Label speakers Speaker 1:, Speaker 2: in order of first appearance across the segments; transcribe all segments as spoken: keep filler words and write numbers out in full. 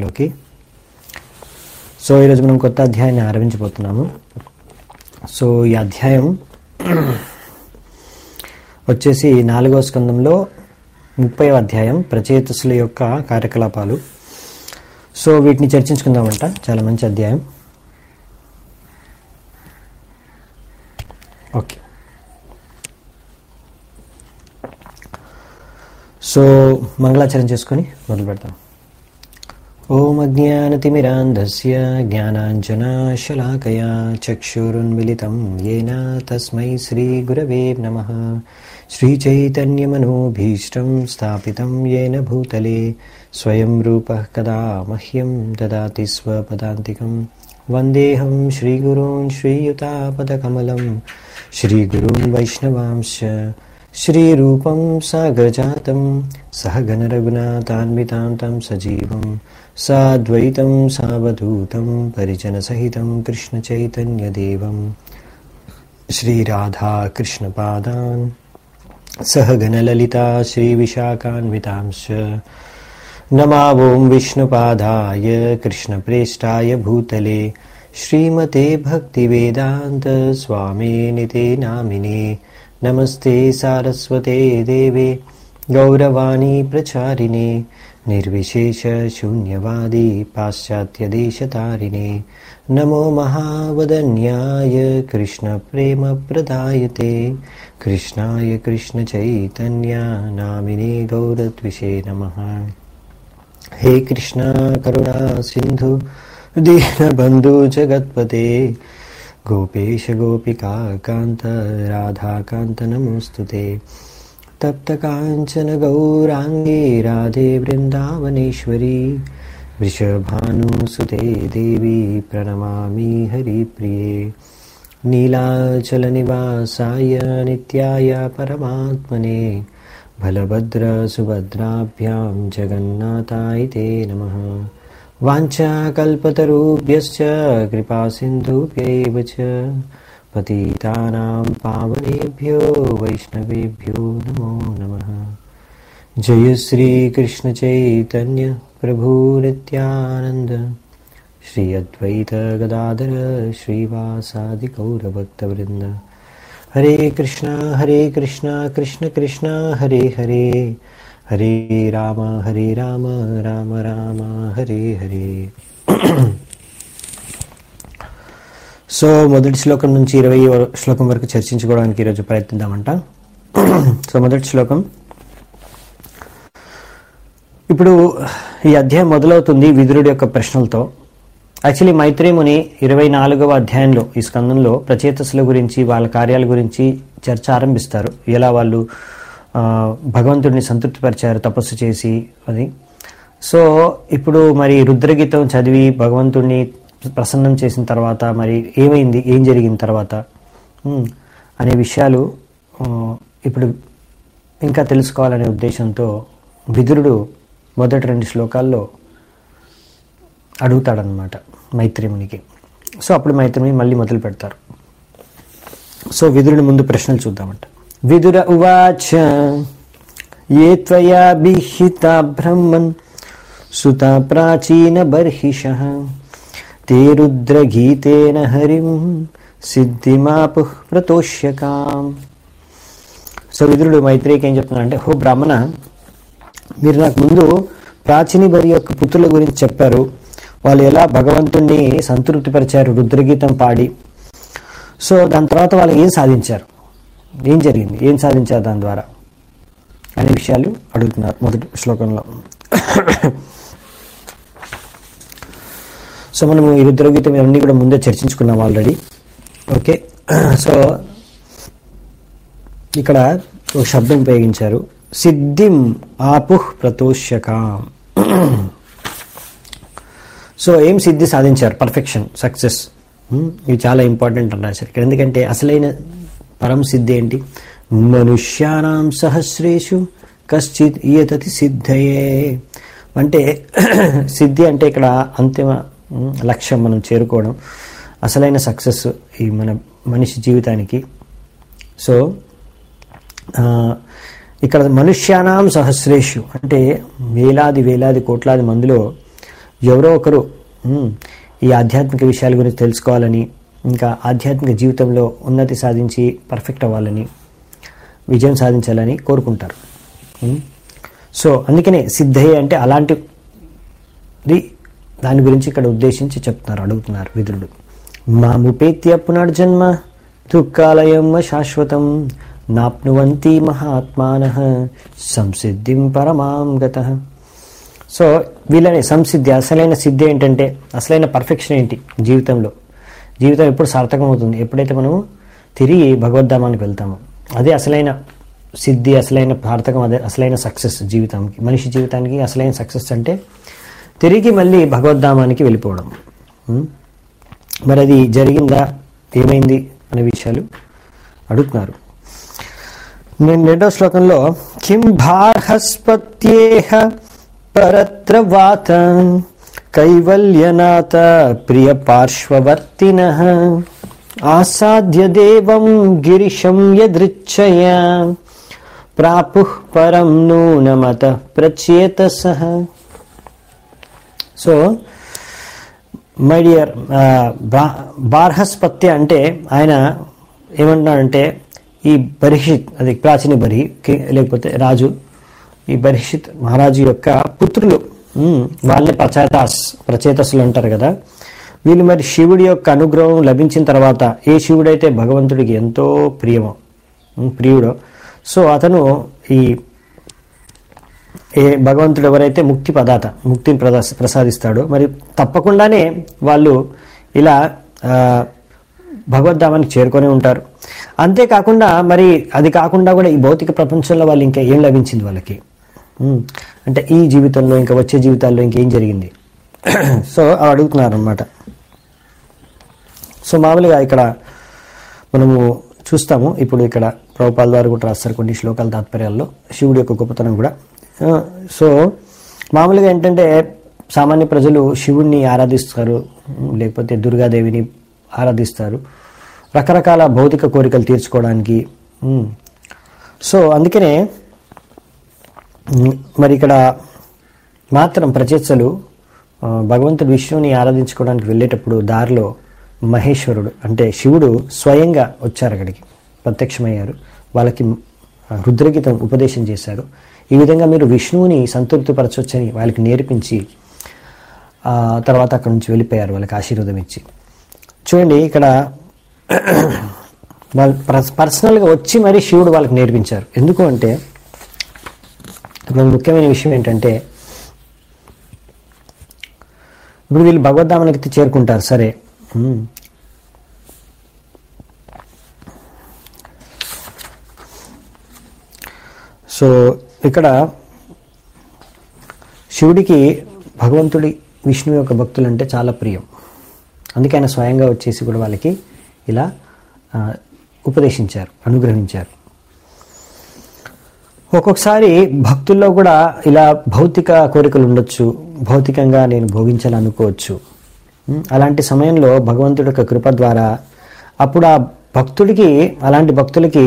Speaker 1: అధ్యాయంలోకి. So ఈరోజు మనం కొత్త అధ్యాయాన్ని ఆరంభించబోతున్నాము. సో ఈ అధ్యాయం వచ్చేసి నాలుగవ స్కందంలో ముప్పైవ అధ్యాయం, ప్రచేతసుల యొక్క కార్యకలాపాలు. సో వీటిని చర్చించుకుందామంట. చాలా మంచి అధ్యాయం. ఓకే, సో మంగళాచరణ చేసుకొని మొదలు పెడతాం. ఓం అజ్ఞానతిమిరాంధస్య జ్ఞానాంజనాశలాకయా చక్షురున్మిలితం యేన తస్మై శ్రీగురవే నమః. శ్రీచైతన్యమనోభీష్టం స్థాపితం యేన భూతలే స్వయం రూపః కదా మహ్యం దదాతి స్వపదాంతికం. వందేహం శ్రీగురూన్ శ్రీయుతాపదకమలం శ్రీగురూన్ వైష్ణవాంశ్చ శ్రీరూపం సాగరజాతం సహగణ రఘునాథాన్వితాం తం సజీవం సాద్వైతం సావధూతం పరిజన సహితం కృష్ణ చైతన్య దేవం శ్రీరాధా కృష్ణ పాదాన్ సహగణ లలితా శ్రీ విశాఖాన్వితాంశ్చ. నమావోం విష్ణుపాదాయ కృష్ణ ప్రేష్టాయ భూతలే శ్రీమతే భక్తి వేదాంత స్వామినితే నామినే. నమస్తే సారస్వతే దేవే గౌరవాణి ప్రచారిణే నిర్విశేష శూన్యవాది పాశ్చాత్య దేశతారిణే. నమో మహావదన్యాయ కృష్ణ ప్రేమ ప్రదాయతే కృష్ణాయ కృష్ణ చైతన్య నామినే గౌరద్విషే నమః. హే కృష్ణ కరుణా సింధు దీనబంధు జగత్పతే గోపేశ గోపికా కాంత రాధాకాంత నమోస్తుతే. తప్త కాంచన గౌరాంగే రాధే వృందావనేశ్వరి వృషభానుసుతే దేవి ప్రణమామి హరిప్రియే. నీలాచల నివాసాయ నిత్యాయ పరమాత్మనే బలభద్ర సుభద్రాభ్యాం జగన్నాథాయ తే నమః. వాంఛాకల్పతరుభ్యశ్చ కృపా సింధుభ్యైవ చ పతితానాం పావనేభ్యో వైష్ణవేభ్యో నమో నమః. జయ శ్రీ కృష్ణ చైతన్య ప్రభు నిత్యానంద శ్రీ అద్వైత గదాధర శ్రీవాసాది గౌరభక్తవృంద. హరే కృష్ణ హరే కృష్ణ కృష్ణ కృష్ణ హరే హరే హరే రామ హరే రామ రామ రామ హరే హరే. సో మొదటి శ్లోకం నుంచి ఇరవై శ్లోకం వరకు చర్చించుకోవడానికి ఈరోజు ప్రయత్నిద్దామంట. సో మొదటి శ్లోకం. ఇప్పుడు ఈ అధ్యాయం మొదలవుతుంది విదురుడి యొక్క ప్రశ్నలతో. యాక్చువల్లీ మైత్రేముని ఇరవై నాలుగవ అధ్యాయంలో ఈ స్కందంలో ప్రచేతసుల గురించి, వాళ్ళ కార్యాల గురించి చర్చ ఆరంభిస్తారు. ఎలా వాళ్ళు భగవంతుడిని సంతృప్తిపరిచారు తపస్సు చేసి అది. సో ఇప్పుడు మరి రుద్రగీతం చదివి భగవంతుడిని ప్రసన్నం చేసిన తర్వాత మరి ఏమైంది, ఏం జరిగిన తర్వాత అనే విషయాలు ఇప్పుడు ఇంకా తెలుసుకోవాలనే ఉద్దేశంతో విదురుడు మొదటి రెండు శ్లోకాల్లో అడుగుతాడనమాట మైత్రేమునికి. సో అప్పుడు మైత్రేముని మళ్ళీ మొదలు పెడతారు. సో విదురుని ముందు ప్రశ్నలు చూద్దామంట. విదుర ఉవాచ ఏ త్వయా బిహితా బ్రహ్మన్ సుత ప్రాచీన బర్హిషః తే రుద్రగీతేన హరిం సిద్ధిమాపుః ప్రతోష్యకాం. సో విదురుడు మైత్రేయికి ఏం చెప్తున్నాడంటే, హో బ్రాహ్మణ, మీరు నాకు ముందు ప్రాచీని బరి యొక్క పుత్రుల గురించి చెప్పారు. వాళ్ళు ఎలా భగవంతుణ్ణి సంతృప్తిపరిచారు రుద్రగీతం పాడి. సో దాని తర్వాత వాళ్ళు ఏం సాధించారు, ఏం జరిగింది, ఏం సాధించారు దాని ద్వారా అనే విషయాలు అడుగుతున్నారు మొదటి శ్లోకంలో. సో మనము ఈ రుద్రగీతం ఇవన్నీ కూడా ముందే చర్చించుకున్నాం ఆల్రెడీ. ఓకే, సో ఇక్కడ ఒక శబ్దం ఉపయోగించారు, సిద్ధిం ఆపుః ప్రతోష్యకాం. సో ఏం సిద్ధి సాధించారు? Perfection, success. ఇవి చాలా ఇంపార్టెంట్ అన్నారు సార్ ఇక్కడ. ఎందుకంటే అసలైన పరం సిద్ధి ఏంటి? మనుష్యానాం సహస్రేషు కశ్చిత్ ఇయతతి సిద్ధయే. అంటే సిద్ధి అంటే ఇక్కడ అంతిమ లక్ష్యం, మనం చేరుకోవడం, అసలైన సక్సెస్ ఈ మన మనిషి జీవితానికి. సో ఇక్కడ మనుష్యానాం సహస్రేషు అంటే వేలాది వేలాది కోట్లాది మందిలో ఎవరో ఒకరు ఈ ఆధ్యాత్మిక విషయాల గురించి తెలుసుకోవాలని, ఇంకా ఆధ్యాత్మిక జీవితంలో ఉన్నతి సాధించి పర్ఫెక్ట్ అవ్వాలని, విజయం సాధించాలని కోరుకుంటారు. సో అందుకనే సిద్ధయ్య అంటే అలాంటిది, దాని గురించి ఇక్కడ ఉద్దేశించి చెప్తున్నారు, అడుగుతున్నారు విదురుడు. మాముపేత్య పునర్జన్మ దుఃఖాలయం శాశ్వతం నాప్నువంతి మహాత్మానః సంసిద్ధిం పరమాం గతః. సో వీళ్ళని సంసిద్ధి, అసలైన సిద్ధి ఏంటంటే, అసలైన పర్ఫెక్షన్ ఏంటి జీవితంలో, జీవితం ఎప్పుడు సార్థకం అవుతుంది ఎప్పుడైతే మనము తిరిగి భగవద్ధామానికి వెళ్తామో, అదే అసలైన సిద్ధి, అసలైన సార్థకం, అదే అసలైన సక్సెస్ జీవితానికి, మనిషి జీవితానికి అసలైన సక్సెస్ అంటే తిరిగి మళ్ళీ భగవద్ధామానికి వెళ్ళిపోవడం. మరి అది జరిగిందా, ఏమైంది అనే విషయాలు అడుగుతున్నారు. నేను రెండో శ్లోకంలో కిం బార్హస్పత్యేహ పరత్ర వాత కైవల్యనాథ ప్రియ పార్శ్వవర్తినః ఆసాద్య దేవం గిరిశం యదృచ్ఛయా ప్రాపుః పరం నూనమత ప్రచేతసః. సో మై డియర్, బార్హస్పత్య అంటే ఆయన ఏమంటున్నాడంటే, ఈ బర్హిషిత్, అది ప్రాచీన బర్హి లేకపోతే రాజు, ఈ బర్హిషిత్ మహారాజు యొక్క పుత్రులు, వాళ్ళే ప్రచేతాస్ ప్రచేతస్సులు అంటారు కదా. వీళ్ళు మరి శివుడి యొక్క అనుగ్రహం లభించిన తర్వాత, ఏ శివుడైతే భగవంతుడికి ఎంతో ప్రియమో ప్రియుడో, సో అతను ఈ ఏ భగవంతుడు ఎవరైతే ముక్తి పదాత ముక్తిని ప్రదా ప్రసాదిస్తాడో మరి తప్పకుండానే వాళ్ళు ఇలా భగవద్ధామానికి చేరుకొని ఉంటారు. అంతేకాకుండా మరి అది కాకుండా కూడా ఈ భౌతిక ప్రపంచంలో వాళ్ళు ఇంకా ఏం లభించింది వాళ్ళకి, అంటే ఈ జీవితంలో ఇంకా వచ్చే జీవితాల్లో ఇంకేం జరిగింది, సో అవి అడుగుతున్నారు అన్నమాట. సో మామూలుగా ఇక్కడ మనము చూస్తాము, ఇప్పుడు ఇక్కడ ప్రభుపాల్ వారు కూడా రాస్తారు కొన్ని శ్లోకాల తాత్పర్యాల్లో శివుడి యొక్క గొప్పతనం కూడా. సో మామూలుగా ఏంటంటే సామాన్య ప్రజలు శివుణ్ణి ఆరాధిస్తారు, లేకపోతే దుర్గాదేవిని ఆరాధిస్తారు రకరకాల భౌతిక కోరికలు తీర్చుకోవడానికి. సో అందుకనే మరి ఇక్కడ మాత్రం ప్రచేతసులు భగవంతుడు విష్ణువుని ఆరాధించుకోవడానికి వెళ్ళేటప్పుడు దారిలో మహేశ్వరుడు అంటే శివుడు స్వయంగా వచ్చారు, అక్కడికి ప్రత్యక్షమయ్యారు, వాళ్ళకి రుద్రగీతం ఉపదేశం చేశారు. ఈ విధంగా మీరు విష్ణువుని సంతృప్తిపరచవచ్చని వాళ్ళకి నేర్పించి తర్వాత అక్కడి నుంచి వెళ్ళిపోయారు, వాళ్ళకి ఆశీర్వాదం ఇచ్చి. చూడండి ఇక్కడ వాళ్ళు పర్సనల్గా వచ్చి మరీ శివుడు వాళ్ళకి నేర్పించారు. ఎందుకు అంటే ముఖ్యమైన విషయం ఏంటంటే, ఇప్పుడు వీళ్ళు భగవద్ధామానికి చేరుకుంటారు, సరే, సో ఇక్కడ శివుడికి భగవంతుడి విష్ణువు యొక్క భక్తులు అంటే చాలా ప్రియం, అందుకే ఆయన స్వయంగా వచ్చేసి కూడా వాళ్ళకి ఇలా ఉపదేశించారు, అనుగ్రహించారు. ఒక్కొక్కసారి భక్తుల్లో కూడా ఇలా భౌతిక కోరికలు ఉండొచ్చు, భౌతికంగా నేను భోగించాలనుకోవచ్చు. అలాంటి సమయంలో భగవంతుడి యొక్క కృప ద్వారా అప్పుడు ఆ భక్తుడికి, అలాంటి భక్తులకి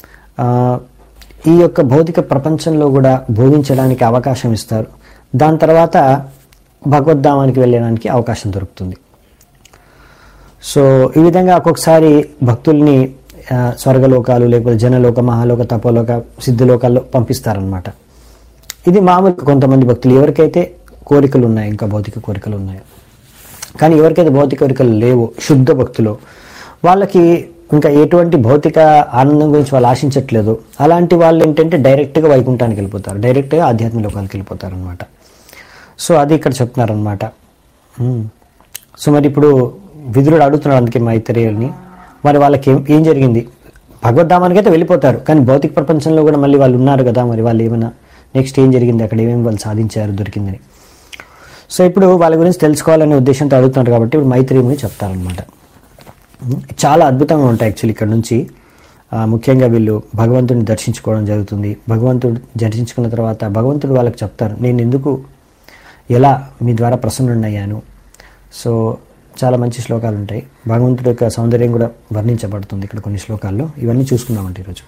Speaker 1: ఈ యొక్క భౌతిక ప్రపంచంలో కూడా భోగించడానికి అవకాశం ఇస్తారు. దాని తర్వాత భగవద్ధామానికి వెళ్ళడానికి అవకాశం దొరుకుతుంది. సో ఈ విధంగా ఒక్కొక్కసారి భక్తుల్ని స్వర్గలోకాలు లేకపోతే జనలోక, మహాలోక, తపోలోక, సిద్ధలోకాల్లో పంపిస్తారనమాట. ఇది మామూలు కొంతమంది భక్తులు ఎవరికైతే కోరికలు ఉన్నాయి, ఇంకా భౌతిక కోరికలు ఉన్నాయి. కానీ ఎవరికైతే భౌతిక కోరికలు లేవో, శుద్ధ భక్తులు, వాళ్ళకి ఇంకా ఎటువంటి భౌతిక ఆనందం గురించి వాళ్ళు ఆశించట్లేదు, అలాంటి వాళ్ళు ఏంటంటే డైరెక్ట్గా వైకుంఠానికి వెళ్ళిపోతారు, డైరెక్ట్గా ఆధ్యాత్మిక లోకానికి వెళ్ళిపోతారు అనమాట. సో అది ఇక్కడ చెప్తున్నారనమాట. సో మరి ఇప్పుడు విదురుడు అడుగుతున్నాడు అందుకే మైత్రేయుల్ని, మరి వాళ్ళకి ఏం ఏం జరిగింది, భగవద్ధామానికి అయితే వెళ్ళిపోతారు కానీ భౌతిక ప్రపంచంలో కూడా మళ్ళీ వాళ్ళు ఉన్నారు కదా, మరి వాళ్ళు ఏమైనా నెక్స్ట్ ఏం జరిగింది, అక్కడ ఏమేమి వాళ్ళు సాధించారు, దొరికిందని. సో ఇప్పుడు వాళ్ళ గురించి తెలుసుకోవాలనే ఉద్దేశంతో అడుగుతున్నారు కాబట్టి ఇప్పుడు మైత్రేయుని చెప్తారనమాట. చాలా అద్భుతంగా ఉంటాయి యాక్చువల్లీ ఇక్కడ నుంచి. ముఖ్యంగా వీళ్ళు భగవంతుడిని దర్శించుకోవడం జరుగుతుంది. భగవంతుడు దర్శించుకున్న తర్వాత భగవంతుడు వాళ్ళకి చెప్తారు, నేను ఎందుకు ఎలా మీ ద్వారా ప్రసన్నుడయ్యాను. సో చాలా మంచి శ్లోకాలు ఉంటాయి, భగవంతుడి యొక్క సౌందర్యం కూడా వర్ణించబడుతుంది ఇక్కడ కొన్ని శ్లోకాల్లో. ఇవన్నీ చూసుకుందామంటే ఈరోజు.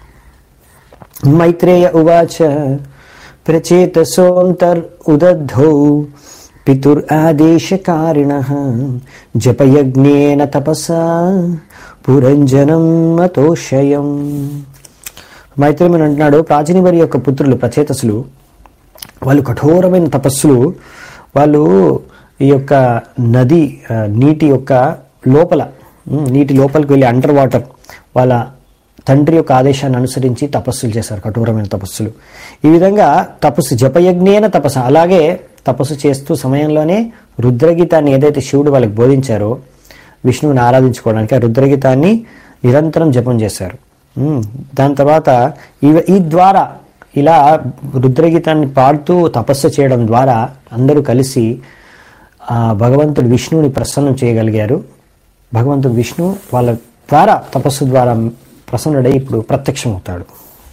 Speaker 1: మైత్రేయ ఉవాచ ప్రచేతసోంతర్ ఉదద్ధౌ పితుర్ ఆదేశకారిణః జపయజ్ఞేన తపసా పురంజనం అతోషయం. మైత్రేయుని అంటున్నాడు, ప్రాచీన వారి యొక్క పుత్రులు ప్రచేతసులు వాళ్ళు కఠోరమైన తపస్సులు, వాళ్ళు ఈ యొక్క నది నీటి యొక్క లోపల నీటి లోపలికి వెళ్ళి అండర్ వాటర్ వాళ్ళ తండ్రి యొక్క ఆదేశాన్ని అనుసరించి తపస్సులు చేశారు, కఠోరమైన తపస్సులు. ఈ విధంగా తపస్సు జపయజ్ఞేన తపస్సు, అలాగే తపస్సు చేస్తూ సమయంలోనే రుద్రగీతాన్ని ఏదైతే శివుడు వాళ్ళకి బోధించారో విష్ణువుని ఆరాధించుకోవడానికి, ఆ రుద్రగీతాన్ని నిరంతరం జపం చేశారు. దాని తర్వాత ఈ ద్వారా ఇలా రుద్రగీతాన్ని పాడుతూ తపస్సు చేయడం ద్వారా అందరూ కలిసి ఆ భగవంతుడు విష్ణువుని ప్రసన్నం చేయగలిగారు. భగవంతుడు విష్ణు వాళ్ళ ద్వారా తపస్సు ద్వారా ప్రసన్నుడై ఇప్పుడు ప్రత్యక్షమవుతాడు.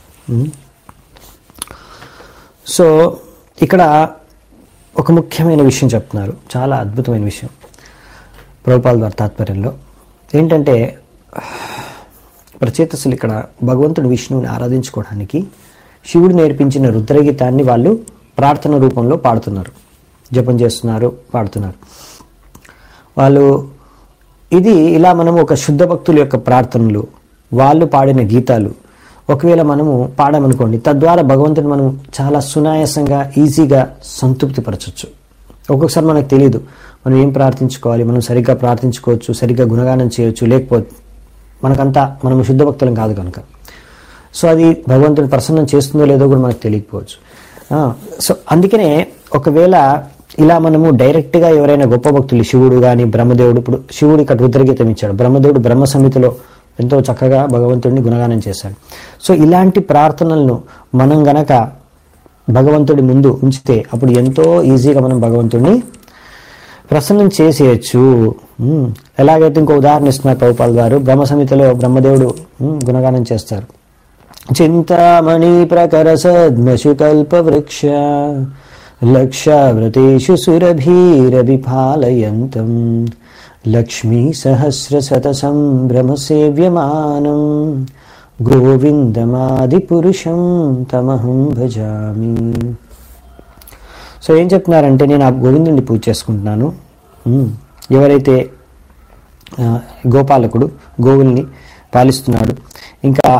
Speaker 1: సో ఇక్కడ ఒక ముఖ్యమైన విషయం చెప్తున్నారు, చాలా అద్భుతమైన విషయం ప్రభుపాద వారి తాత్పర్యంలో. ఏంటంటే ప్రచేతసులు ఇక్కడ భగవంతుడు విష్ణువుని ఆరాధించుకోవడానికి శివుడు నేర్పించిన రుద్రగీతాన్ని వాళ్ళు ప్రార్థన రూపంలో పాడుతున్నారు, జపం చేస్తున్నారు, పాడుతున్నారు వాళ్ళు. ఇది ఇలా మనము ఒక శుద్ధ భక్తుల యొక్క ప్రార్థనలు, వాళ్ళు పాడిన గీతాలు ఒకవేళ మనము పాడామనుకోండి, తద్వారా భగవంతుని మనం చాలా సునాయాసంగా ఈజీగా సంతృప్తి పరచవచ్చు. ఒక్కొక్కసారి మనకు తెలియదు మనం ఏం ప్రార్థించుకోవాలి, మనం సరిగ్గా ప్రార్థించుకోవచ్చు, సరిగ్గా గుణగానం చేయొచ్చు, లేకపోతే మనకంతా మనం శుద్ధ భక్తులం కాదు కనుక. సో అది భగవంతుని ప్రసన్నం చేస్తుందో లేదో కూడా మనకు తెలియకపోవచ్చు. సో అందుకనే ఒకవేళ ఇలా మనము డైరెక్ట్గా ఎవరైనా గొప్ప భక్తులు, శివుడు కానీ బ్రహ్మదేవుడు, ఇప్పుడు శివుడు ఇక్కడ రుద్రగీతం ఇచ్చాడు, బ్రహ్మదేవుడు బ్రహ్మ సమితిలో ఎంతో చక్కగా భగవంతుడిని గుణగానం చేశాడు. సో ఇలాంటి ప్రార్థనలను మనం గనక భగవంతుడి ముందు ఉంచితే అప్పుడు ఎంతో ఈజీగా మనం భగవంతుడిని ప్రసన్నం చేసేయచ్చు. ఎలాగైతే ఇంకో ఉదాహరణ ఇస్తున్నారు ప్రభుపాద గారు, బ్రహ్మ సమితిలో బ్రహ్మదేవుడు గుణగానం చేస్తారు. చింతామణి ప్రకర సద్మశు కల్ప వృక్ష లక్షావ్రతేషు సురభీరభిపాలయంతం లక్ష్మీ సహస్ర శత సంభ్రమ సేవ్యమానం గోవిందమాది పురుషం తమహం భజామి. సో ఏం చెప్తున్నారంటే, నేను ఆ గోవిందుడిని పూజ చేసుకుంటున్నాను. ఎవరైతే గోపాలకుడు గోవుల్ని పాలిస్తున్నాడు, ఇంకా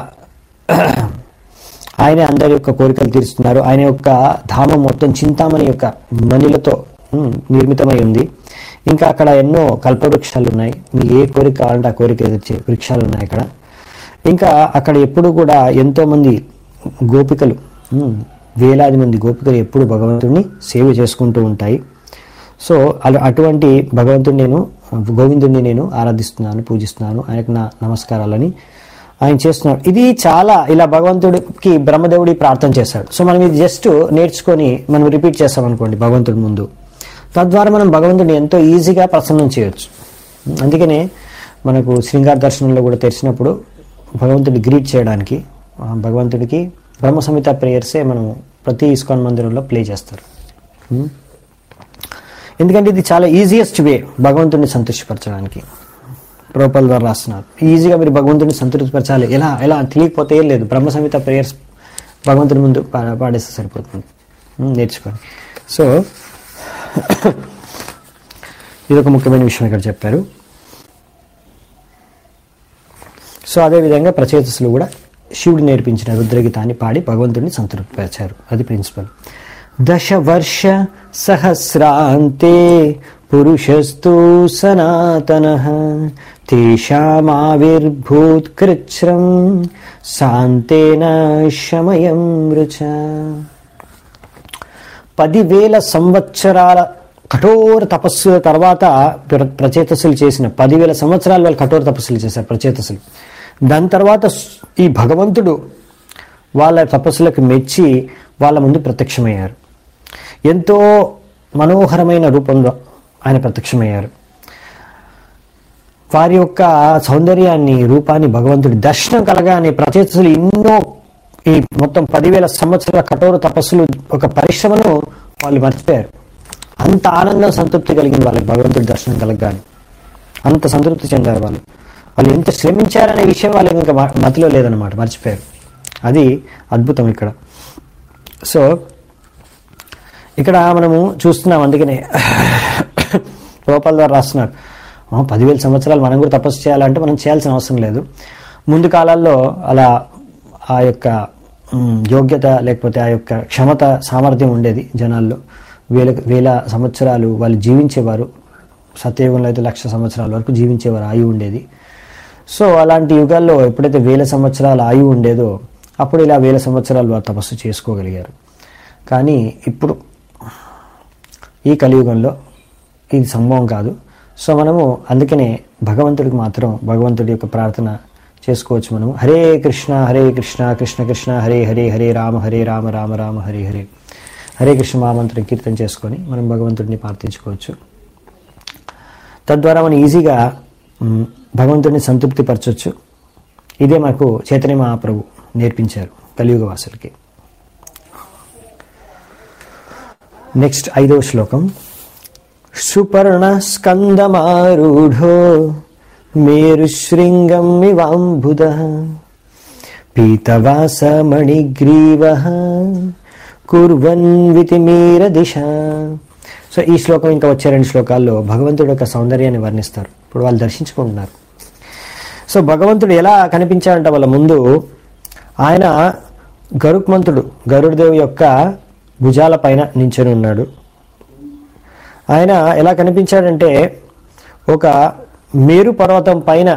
Speaker 1: ఆయన అందరి యొక్క కోరికలు తీరుస్తున్నారు. ఆయన యొక్క ధామం మొత్తం చింతామణి యొక్క మణులతో నిర్మితమై ఉంది. ఇంకా అక్కడ ఎన్నో కల్పవృక్షాలు ఉన్నాయి, మీకు ఏ కోరిక కావాలంటే ఆ కోరిక ఎదుర్చే వృక్షాలు ఉన్నాయి అక్కడ. ఇంకా అక్కడ ఎప్పుడు కూడా ఎంతో మంది గోపికలు, వేలాది మంది గోపికలు ఎప్పుడు భగవంతుడిని సేవ చేసుకుంటూ ఉంటాయి. సో అలా అటువంటి భగవంతుడిని నేను గోవిందుడిని నేను ఆరాధిస్తున్నాను, పూజిస్తున్నాను, ఆయనకు నా నమస్కారాలని ఆయన చేస్తున్నాడు. ఇది చాలా ఇలా భగవంతుడికి బ్రహ్మదేవుడి ప్రార్థన చేశాడు. సో మనం ఇది జస్ట్ నేర్చుకొని మనం రిపీట్ చేస్తాం అనుకోండి భగవంతుడి ముందు, తద్వారా మనం భగవంతుడిని ఎంతో ఈజీగా ప్రసన్నం చేయొచ్చు. అందుకనే మనకు శృంగార దర్శనంలో కూడా తెరిచినప్పుడు భగవంతుడిని గ్రీట్ చేయడానికి భగవంతుడికి బ్రహ్మ సంహిత ప్రేయర్సే మనం ప్రతి ఇస్కాన్ మందిరంలో ప్లే చేస్తారు. ఎందుకంటే ఇది చాలా ఈజియెస్ట్ వే భగవంతుడిని సంతృష్టిపరచడానికి. ప్రభుపాద ద్వారా రాస్తున్నారు, ఈజీగా మీరు భగవంతుడిని సంతృప్తిపరచాలి. ఎలా ఎలా తెలియకపోతే ఏం లేదు, బ్రహ్మ సంహిత ప్రేయర్స్ భగవంతుడి ముందు పాడేస్తే సరిపోతుంది, నేర్చుకోండి. సో ఇది ఒక ముఖ్యమైన విషయం ఇక్కడ చెప్పారు. సో అదేవిధంగా ప్రచేతసులు కూడా శివుడు నేర్పించిన రుద్రగీతాన్ని పాడి భగవంతుడిని సంతృప్తిపరిచారు. అది ప్రిన్సిపల్. దశ వర్ష సహస్రాంతే పురుషస్తు సనాతనః తేషామావిర్భూత్ కృచ్ఛ్రం శాంతేన శమయం రుచ. పదివేల సంవత్సరాల కఠోర తపస్సుల తర్వాత ప్రచేతసులు చేసిన పదివేల సంవత్సరాలు వాళ్ళు కఠోర తపస్సులు చేశారు ప్రచేతసులు. దాని తర్వాత ఈ భగవంతుడు వాళ్ళ తపస్సులకు మెచ్చి వాళ్ళ ముందు ప్రత్యక్షమయ్యారు. ఎంతో మనోహరమైన రూపంలో ఆయన ప్రత్యక్షమయ్యారు. వారి యొక్క సౌందర్యాన్ని, రూపాన్ని భగవంతుడి దర్శనం కలగానే ప్రచేతసులు ఎన్నో ఈ మొత్తం పదివేల సంవత్సరాల కఠోర తపస్సులు ఒక పరిశ్రమను వాళ్ళు మర్చిపోయారు. అంత ఆనందం, సంతృప్తి కలిగింది వాళ్ళకి భగవంతుడి దర్శనం కలగగానే. అంత సంతృప్తి చెందారు వాళ్ళు. వాళ్ళు ఎంత శ్రమించారనే విషయం వాళ్ళకి ఇంకా మతిలో లేదన్నమాట, మర్చిపోయారు. అది అద్భుతం ఇక్కడ. సో ఇక్కడ మనము చూస్తున్నాం, అందుకనే రూపాల ద్వారా రాస్తున్నారు, పదివేల సంవత్సరాలు మనం కూడా తపస్సు చేయాలంటే మనం చేయాల్సిన అవసరం లేదు. ముందు కాలాల్లో అలా ఆ యొక్క యోగ్యత లేకపోతే ఆ యొక్క క్షమత సామర్థ్యం ఉండేది జనాల్లో. వేల వేల సంవత్సరాలు వాళ్ళు జీవించేవారు. సత్యయుగంలో అయితే లక్ష సంవత్సరాల వరకు జీవించేవారు, ఆయువు ఉండేది. సో అలాంటి యుగాల్లో ఎప్పుడైతే వేల సంవత్సరాల ఆయువు ఉండేదో అప్పుడు ఇలా వేల సంవత్సరాలు వారు తపస్సు చేసుకోగలిగారు. కానీ ఇప్పుడు ఈ కలియుగంలో ఇది సంభవం కాదు. సో మనము అందుకనే భగవంతుడికి మాత్రం భగవంతుడి యొక్క ప్రార్థన చేసుకోవచ్చు. మనము హరే కృష్ణ హరే కృష్ణ కృష్ణ కృష్ణ హరే హరే హరే రామ హరే రామ రామ రామ హరే హరే హరే కృష్ణ మహామంత్రం కీర్తన చేసుకొని మనం భగవంతుడిని ప్రార్థించుకోవచ్చు. తద్వారా మనం ఈజీగా భగవంతుడిని సంతృప్తి పరచవచ్చు. ఇదే మాకు చైతన్య మహాప్రభు నేర్పించారు కలియుగ వాసులకి. నెక్స్ట్ ఐదవ శ్లోకం. సుపర్ణ స్కందమారూఢో మేరుశృంగం ఇవాంబుధ పీతవాస మణిగ్రీవః కుర్వన్ వితిమీర దిశ. సో ఈ శ్లోకం ఇంకా వచ్చే రెండు శ్లోకాల్లో భగవంతుడి యొక్క సౌందర్యాన్ని వర్ణిస్తారు. ఇప్పుడు వాళ్ళు దర్శించుకుంటున్నారు. సో భగవంతుడు ఎలా కనిపించాడంటే వాళ్ళ ముందు ఆయన గరుత్మంతుడు గరుడదేవు యొక్క భుజాల పైన నించొని ఉన్నాడు. ఆయన ఎలా కనిపించాడంటే ఒక మేరు పర్వతం పైన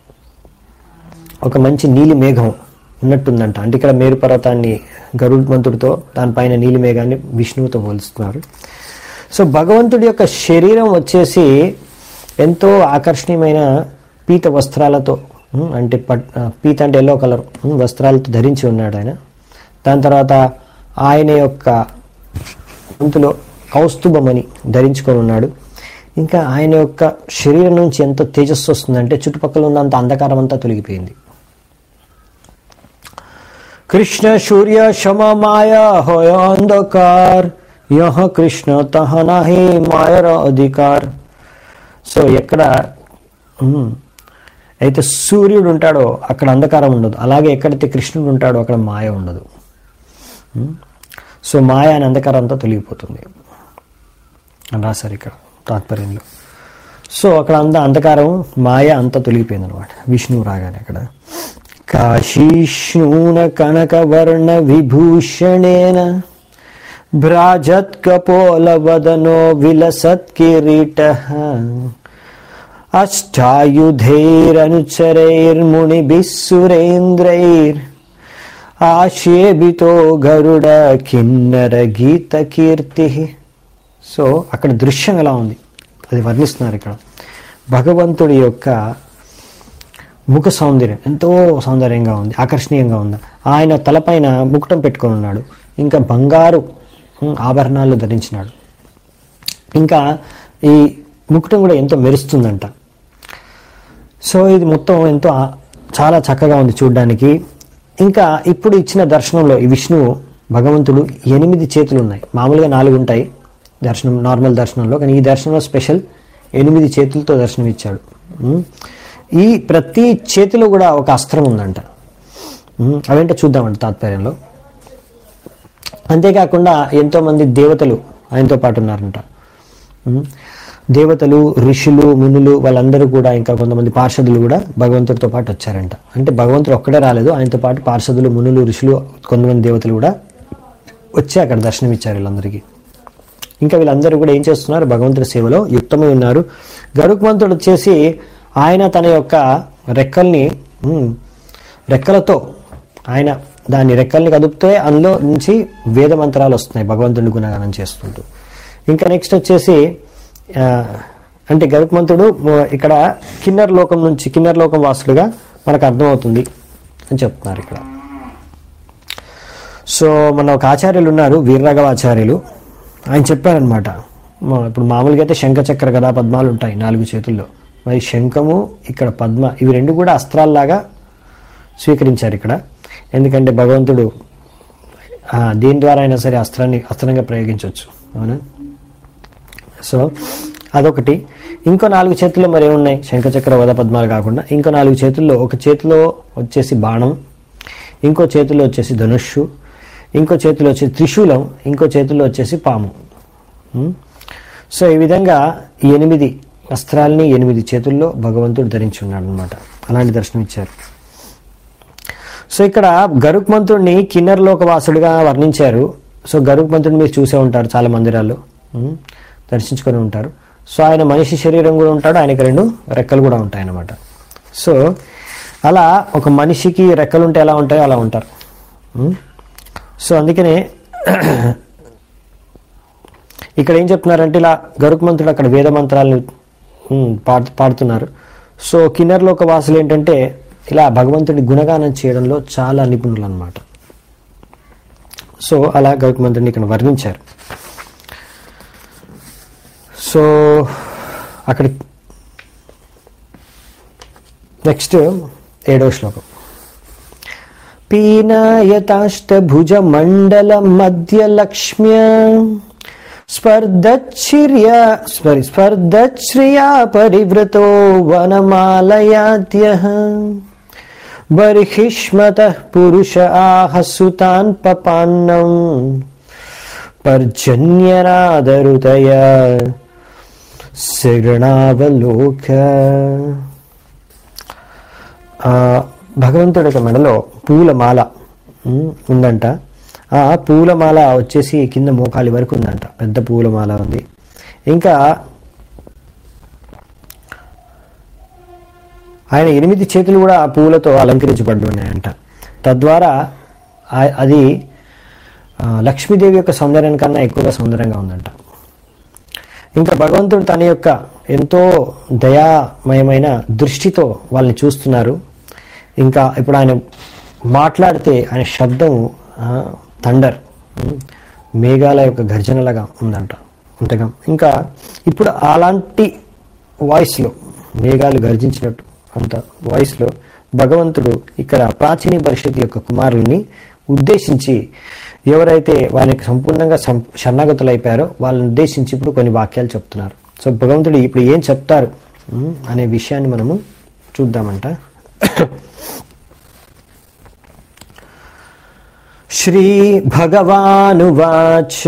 Speaker 1: ఒక మంచి నీలి మేఘం ఉన్నట్టుందంట. అంటే ఇక్కడ మేరు పర్వతాన్ని గరుత్మంతుడితో దానిపైన నీలి మేఘాన్ని విష్ణువుతో పోలుస్తున్నారు. సో భగవంతుడి యొక్క శరీరం వచ్చేసి ఎంతో ఆకర్షణీయమైన పీత వస్త్రాలతో, అంటే పట్ పీత అంటే ఎల్లో కలర్ వస్త్రాలతో ధరించి ఉన్నాడు ఆయన. దాని తర్వాత ఆయన యొక్క గొంతులో కౌస్తుభమని ధరించుకొని ఉన్నాడు. ఇంకా ఆయన యొక్క శరీరం నుంచి ఎంతో తేజస్సు వస్తుందంటే చుట్టుపక్కల ఉన్నంత అంధకారం అంతా తొలగిపోయింది. కృష్ణ సూర్య శమ మాయా హోయ అంధకార్ యహ కృష్ణ తహ నహి మాయర అధికార్. సో ఎక్కడ అయితే సూర్యుడు ఉంటాడో అక్కడ అంధకారం ఉండదు, అలాగే ఎక్కడైతే కృష్ణుడు ఉంటాడో అక్కడ మాయ ఉండదు. సో మాయ అని అంధకారం అంతా తొలగిపోతుంది అని రాశారు ఇక్కడ తాత్పర్యంలో. సో అక్కడ అంత అంధకారం మాయ అంతా తొలగిపోయింది అనమాట విష్ణువు రాగానే. అక్కడ కాశీష్ణూన కనకవర్ణ విభూషణేన భ్రాజత్ కపోలవదనో విలసత్ కిరీటః అష్టాయుధైరనుచరైర్మునిభిః సురేంద్రైర్ ఆశేభితో గరుడ కిన్నర గీత కీర్తి. సో అక్కడ దృశ్యం ఎలా ఉంది అది వర్ణిస్తున్నారు ఇక్కడ. భగవంతుడి యొక్క ముఖ సౌందర్యం ఎంతో సౌందర్యంగా ఉంది, ఆకర్షణీయంగా ఉంది. ఆయన తలపైన ముకుటం పెట్టుకొని ఉన్నాడు, ఇంకా బంగారు ఆభరణాలు ధరించినాడు. ఇంకా ఈ ముకుటం కూడా ఎంతో మెరుస్తుందంట. సో ఇది మొత్తం ఎంతో చాలా చక్కగా ఉంది చూడ్డానికి. ఇంకా ఇప్పుడు ఇచ్చిన దర్శనంలో ఈ విష్ణువు భగవంతుడు ఎనిమిది చేతులు ఉన్నాయి. మామూలుగా నాలుగు ఉంటాయి దర్శనం నార్మల్ దర్శనంలో, కానీ ఈ దర్శనంలో స్పెషల్ ఎనిమిది చేతులతో దర్శనం ఇచ్చాడు. ఈ ప్రతి చేతిలో కూడా ఒక అస్త్రం ఉందంట. అవేంటో చూద్దామంట తాత్పర్యంలో. అంతేకాకుండా ఎంతోమంది దేవతలు ఆయనతో పాటు ఉన్నారంట. దేవతలు, ఋషులు, మునులు వాళ్ళందరూ కూడా, ఇంకా కొంతమంది పార్షదులు కూడా భగవంతుడితో పాటు వచ్చారంట. అంటే భగవంతుడు ఒక్కడే రాలేదు, ఆయనతో పాటు పార్షదులు, మునులు, ఋషులు, కొంతమంది దేవతలు కూడా వచ్చి అక్కడ దర్శనం ఇచ్చారు వీళ్ళందరికీ. ఇంకా వీళ్ళందరూ కూడా ఏం చేస్తున్నారు? భగవంతుడి సేవలో యుక్తమై ఉన్నారు. గరుత్మంతుడు వచ్చేసి ఆయన తన యొక్క రెక్కల్ని రెక్కలతో ఆయన దాని రెక్కల్ని కదుపుతే అందులో నుంచి వేద మంత్రాలు వస్తున్నాయి భగవంతుడిని గుణగానం చేస్తుంటూ. ఇంకా నెక్స్ట్ వచ్చేసి అంటే గరుత్మంతుడు ఇక్కడ కిన్నర్ లోకం నుంచి కిన్నర్ లోకం వాసులుగా మనకు అర్థమవుతుంది అని చెప్తున్నారు ఇక్కడ. సో మన ఒక ఆచార్యులు ఉన్నారు, వీరరాఘవాచార్యులు. ఆయన చెప్పారనమాట, ఇప్పుడు మామూలుగా అయితే శంఖ చక్ర గదా పద్మాలు ఉంటాయి నాలుగు చేతుల్లో, మరి శంఖము ఇక్కడ పద్మ ఇవి రెండు కూడా అస్త్రాల్లాగా స్వీకరించారు ఇక్కడ. ఎందుకంటే భగవంతుడు దీని ద్వారా అయినా సరే అస్త్రాన్ని అస్త్రంగా ప్రయోగించవచ్చు, అవునా? సో అదొకటి. ఇంకో నాలుగు చేతుల్లో మరి ఏమున్నాయి? శంఖచక్ర వద పద్మాలు కాకుండా ఇంకో నాలుగు చేతుల్లో, ఒక చేతిలో వచ్చేసి బాణం, ఇంకో చేతిలో వచ్చేసి ధనుష్షు, ఇంకో చేతిలో వచ్చేసి త్రిశూలం, ఇంకో చేతిలో వచ్చేసి పాము. సో ఈ విధంగా ఈ ఎనిమిది అస్త్రాలని ఎనిమిది చేతుల్లో భగవంతుడు ధరించి ఉన్నాడు అనమాట. అలాంటి దర్శనం ఇచ్చారు. సో ఇక్కడ గరుత్మంతుడిని కిన్నెరలోక వాసుడిగా వర్ణించారు. సో గరుత్మంతుడిని మీరు చూసే ఉంటారు, చాలా మందిరాల్లో దర్శించుకొని ఉంటారు. సో ఆయన మనిషి శరీరం కూడా ఉంటాడు, ఆయనకి రెండు రెక్కలు కూడా ఉంటాయి అన్నమాట. సో అలా ఒక మనిషికి రెక్కలు ఉంటే ఎలా ఉంటాయో అలా ఉంటారు. సో అందుకనే ఇక్కడ ఏం చెప్తున్నారంటే, ఇలా గరుత్మంతుడు అక్కడ వేద మంత్రాలను పాడు పాడుతున్నారు. సో కిన్నెరలోక వాసులు ఏంటంటే ఇలా భగవంతుడి గుణగానం చేయడంలో చాలా నిపుణులు అన్నమాట. సో అలా గరుత్మంతుడిని ఇక్కడ వర్ణించారు. సో అక్కడ నెక్స్ట్ ఏడవ శ్లోకం. పీనాయతాష్టభుజ మండల మధ్య లక్ష్మ్య స్పర్ధచ్చిర్యా స్పరి స్పర్ధశ్రియా పరివృతో వనమాలయాద్యః బర్హిష్మతః పురుష ఆహసుతాన్ పపాన్నం పర్జన్యనాదరుతయ శరణావలోక. భగవంతుడి యొక్క మెడలో పూలమాల ఉందంట. ఆ పూలమాల వచ్చేసి కింద మోకాలి వరకు ఉందంట, పెద్ద పూలమాల ఉంది. ఇంకా ఆయన ఎనిమిది చేతులు కూడా ఆ పూలతో అలంకరించబడి ఉన్నాయంట. తద్వారా అది లక్ష్మీదేవి యొక్క సౌందర్యం కన్నా ఎక్కువగా సౌందర్యంగా ఉందంట. ఇంకా భగవంతుడు తన యొక్క ఎంతో దయామయమైన దృష్టితో వాళ్ళని చూస్తున్నారు. ఇంకా ఇప్పుడు ఆయన మాట్లాడితే ఆయన శబ్దం థండర్, మేఘాల యొక్క గర్జనలాగా ఉందంట ఉంటగా. ఇంకా ఇప్పుడు అలాంటి వాయిస్లో, మేఘాలు గర్జించినట్టు అంత వాయిస్లో భగవంతుడు ఇక్కడ ప్రాచీన పరిషత్ యొక్క కుమారుల్ని ఉద్దేశించి, ఎవరైతే వాళ్ళకి సంపూర్ణంగా శరణాగతులు అయిపోయారో వాళ్ళని ఉద్దేశించి ఇప్పుడు కొన్ని వాక్యాలు చెప్తున్నారు. సో భగవంతుడు ఇప్పుడు ఏం చెప్తారు అనే విషయాన్ని మనము చూద్దామంట. శ్రీ భగవానువాచ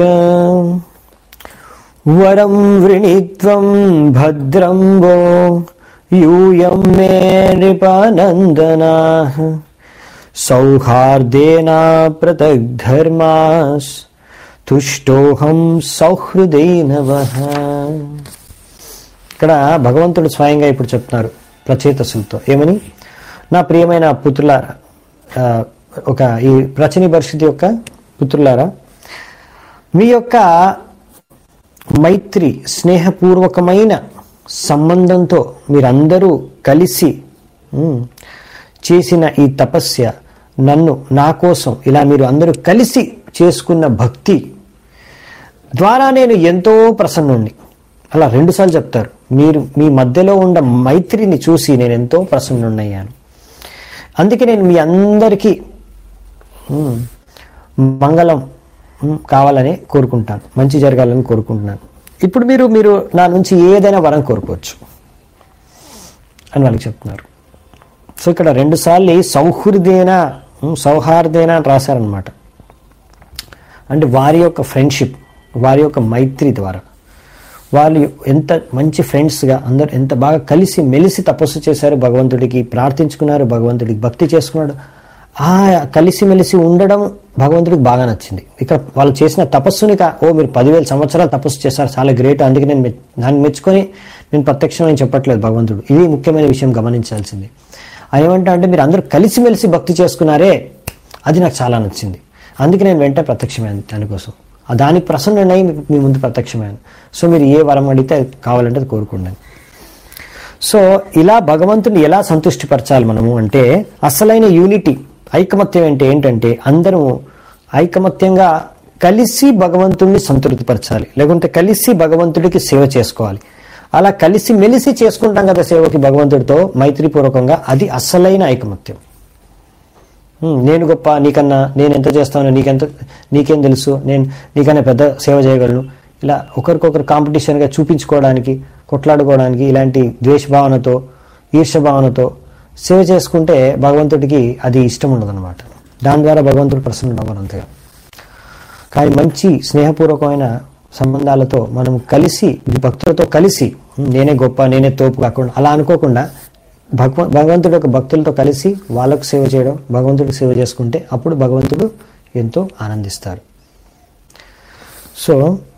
Speaker 1: వరం వృణీత్వం భద్రం వో యూయం మే నృపనందనాః సౌహార్దేన పృథగ్ధర్మాస్ తుష్టోహం సౌహృదేన వః. ఇక్కడ భగవంతుడు స్వయంగా ఇప్పుడు చెప్తున్నారు ప్రచేతసులతో ఏమని, నా ప్రియమైన పుత్రులారా, ఒక ఈ ప్రాచీన పరిస్థితి యొక్క పుత్రులారా, మీ యొక్క మైత్రి స్నేహపూర్వకమైన సంబంధంతో మీరందరూ కలిసి చేసిన ఈ తపస్య, నన్ను నా కోసం ఇలా మీరు అందరూ కలిసి చేసుకున్న భక్తి ద్వారా నేను ఎంతో ప్రసన్నుణ్ణి. అలా రెండుసార్లు చెప్తారు. మీరు మీ మధ్యలో ఉన్న మైత్రిని చూసి నేను ఎంతో ప్రసన్నున్నయ్యాను. అందుకే నేను మీ అందరికీ మంగళం కావాలని కోరుకుంటాను, మంచి జరగాలని కోరుకుంటున్నాను. ఇప్పుడు మీరు మీరు నా నుంచి ఏదైనా వరం కోరుకోవచ్చు అని వాళ్ళకి చెప్తున్నారు. సో ఇక్కడ రెండు సార్లు సౌహృదేన సౌహార్దేన అని రాశారనమాట. అంటే వారి యొక్క ఫ్రెండ్షిప్, వారి యొక్క మైత్రి ద్వారా వాళ్ళు ఎంత మంచి ఫ్రెండ్స్గా అందరు ఎంత బాగా కలిసి మెలిసి తపస్సు చేశారు, భగవంతుడికి ప్రార్థించుకున్నారు, భగవంతుడికి భక్తి చేసుకున్నాడు. ఆ కలిసిమెలిసి ఉండడం భగవంతుడికి బాగా నచ్చింది. ఇక్కడ వాళ్ళు చేసిన తపస్సుని, ఓ మీరు పదివేల సంవత్సరాలు తపస్సు చేశారు, చాలా గ్రేట్, అందుకే నేను దాన్ని మెచ్చుకొని నేను ప్రత్యక్షం అని చెప్పట్లేదు భగవంతుడు. ఇది ముఖ్యమైన విషయం గమనించాల్సింది. ఆయన ఏమంటా అంటే మీరు అందరూ కలిసిమెలిసి భక్తి చేసుకున్నారే, అది నాకు చాలా నచ్చింది, అందుకే నేను వెంటనే ప్రత్యక్షమైంది దానికోసం. దానికి ప్రసన్నై మీ ముందు ప్రత్యక్షమైంది. సో మీరు ఏ వరం అడిగితే అది కావాలంటే అది కోరుకోండి. సో ఇలా భగవంతుని ఎలా సంతృష్టిపరచాలి మనము అంటే, అసలైన యూనిటీ, ఐకమత్యం అంటే ఏంటంటే అందరూ ఐకమత్యంగా కలిసి భగవంతుడిని సంతృప్తిపరచాలి, లేకుంటే కలిసి భగవంతుడికి సేవ చేసుకోవాలి. అలా కలిసి మెలిసి చేసుకుంటాం కదా సేవకి భగవంతుడితో మైత్రిపూర్వకంగా, అది అసలైన ఐకమత్యం. నేను గొప్ప, నీకన్నా నేను ఎంత చేస్తాను, నీకెంత నీకేం తెలుసు, నేను నీకన్నా పెద్ద సేవ చేయగలను, ఇలా ఒకరికొకరు కాంపిటీషన్గా చూపించుకోవడానికి, కొట్లాడుకోవడానికి, ఇలాంటి ద్వేషభావనతో ఈర్షభావనతో సేవ చేసుకుంటే భగవంతుడికి అది ఇష్టం ఉండదన్నమాట. దాని ద్వారా భగవంతుడు ప్రసన్నుడు అవ్వరు అంతగా. కానీ మంచి స్నేహపూర్వకమైన సంబంధాలతో మనం కలిసి భక్తులతో కలిసి నేనే గొప్ప నేనే తోపు కాకుండా అలా అనుకోకుండా భగవ భగవంతుడు యొక్క భక్తులతో కలిసి వాళ్ళకు సేవ చేయడం, భగవంతుడికి సేవ చేసుకుంటే అప్పుడు భగవంతుడు ఎంతో ఆనందిస్తారు. సో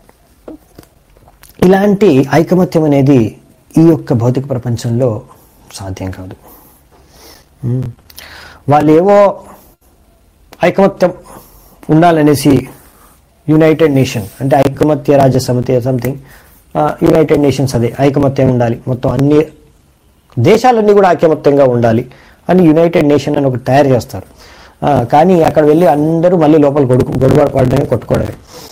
Speaker 1: ఇలాంటి ఐకమత్యం అనేది ఈ యొక్క భౌతిక ప్రపంచంలో సాధ్యం కాదు. వాళ్ళు ఏవో ఐకమత్యం ఉండాలనేసి యునైటెడ్ నేషన్ అంటే ఐకమత్య రాజ్య సమితి సంథింగ్ యునైటెడ్ నేషన్స్ అదే ఐకమత్యం ఉండాలి, మొత్తం అన్ని దేశాలన్నీ కూడా ఐకమత్యంగా ఉండాలి అని యునైటెడ్ నేషన్ అని ఒకటి తయారు చేస్తారు. కానీ అక్కడ వెళ్ళి అందరూ మళ్ళీ లోపల కొడుకు గొడవ పడడమే కొట్టుకోవడమే.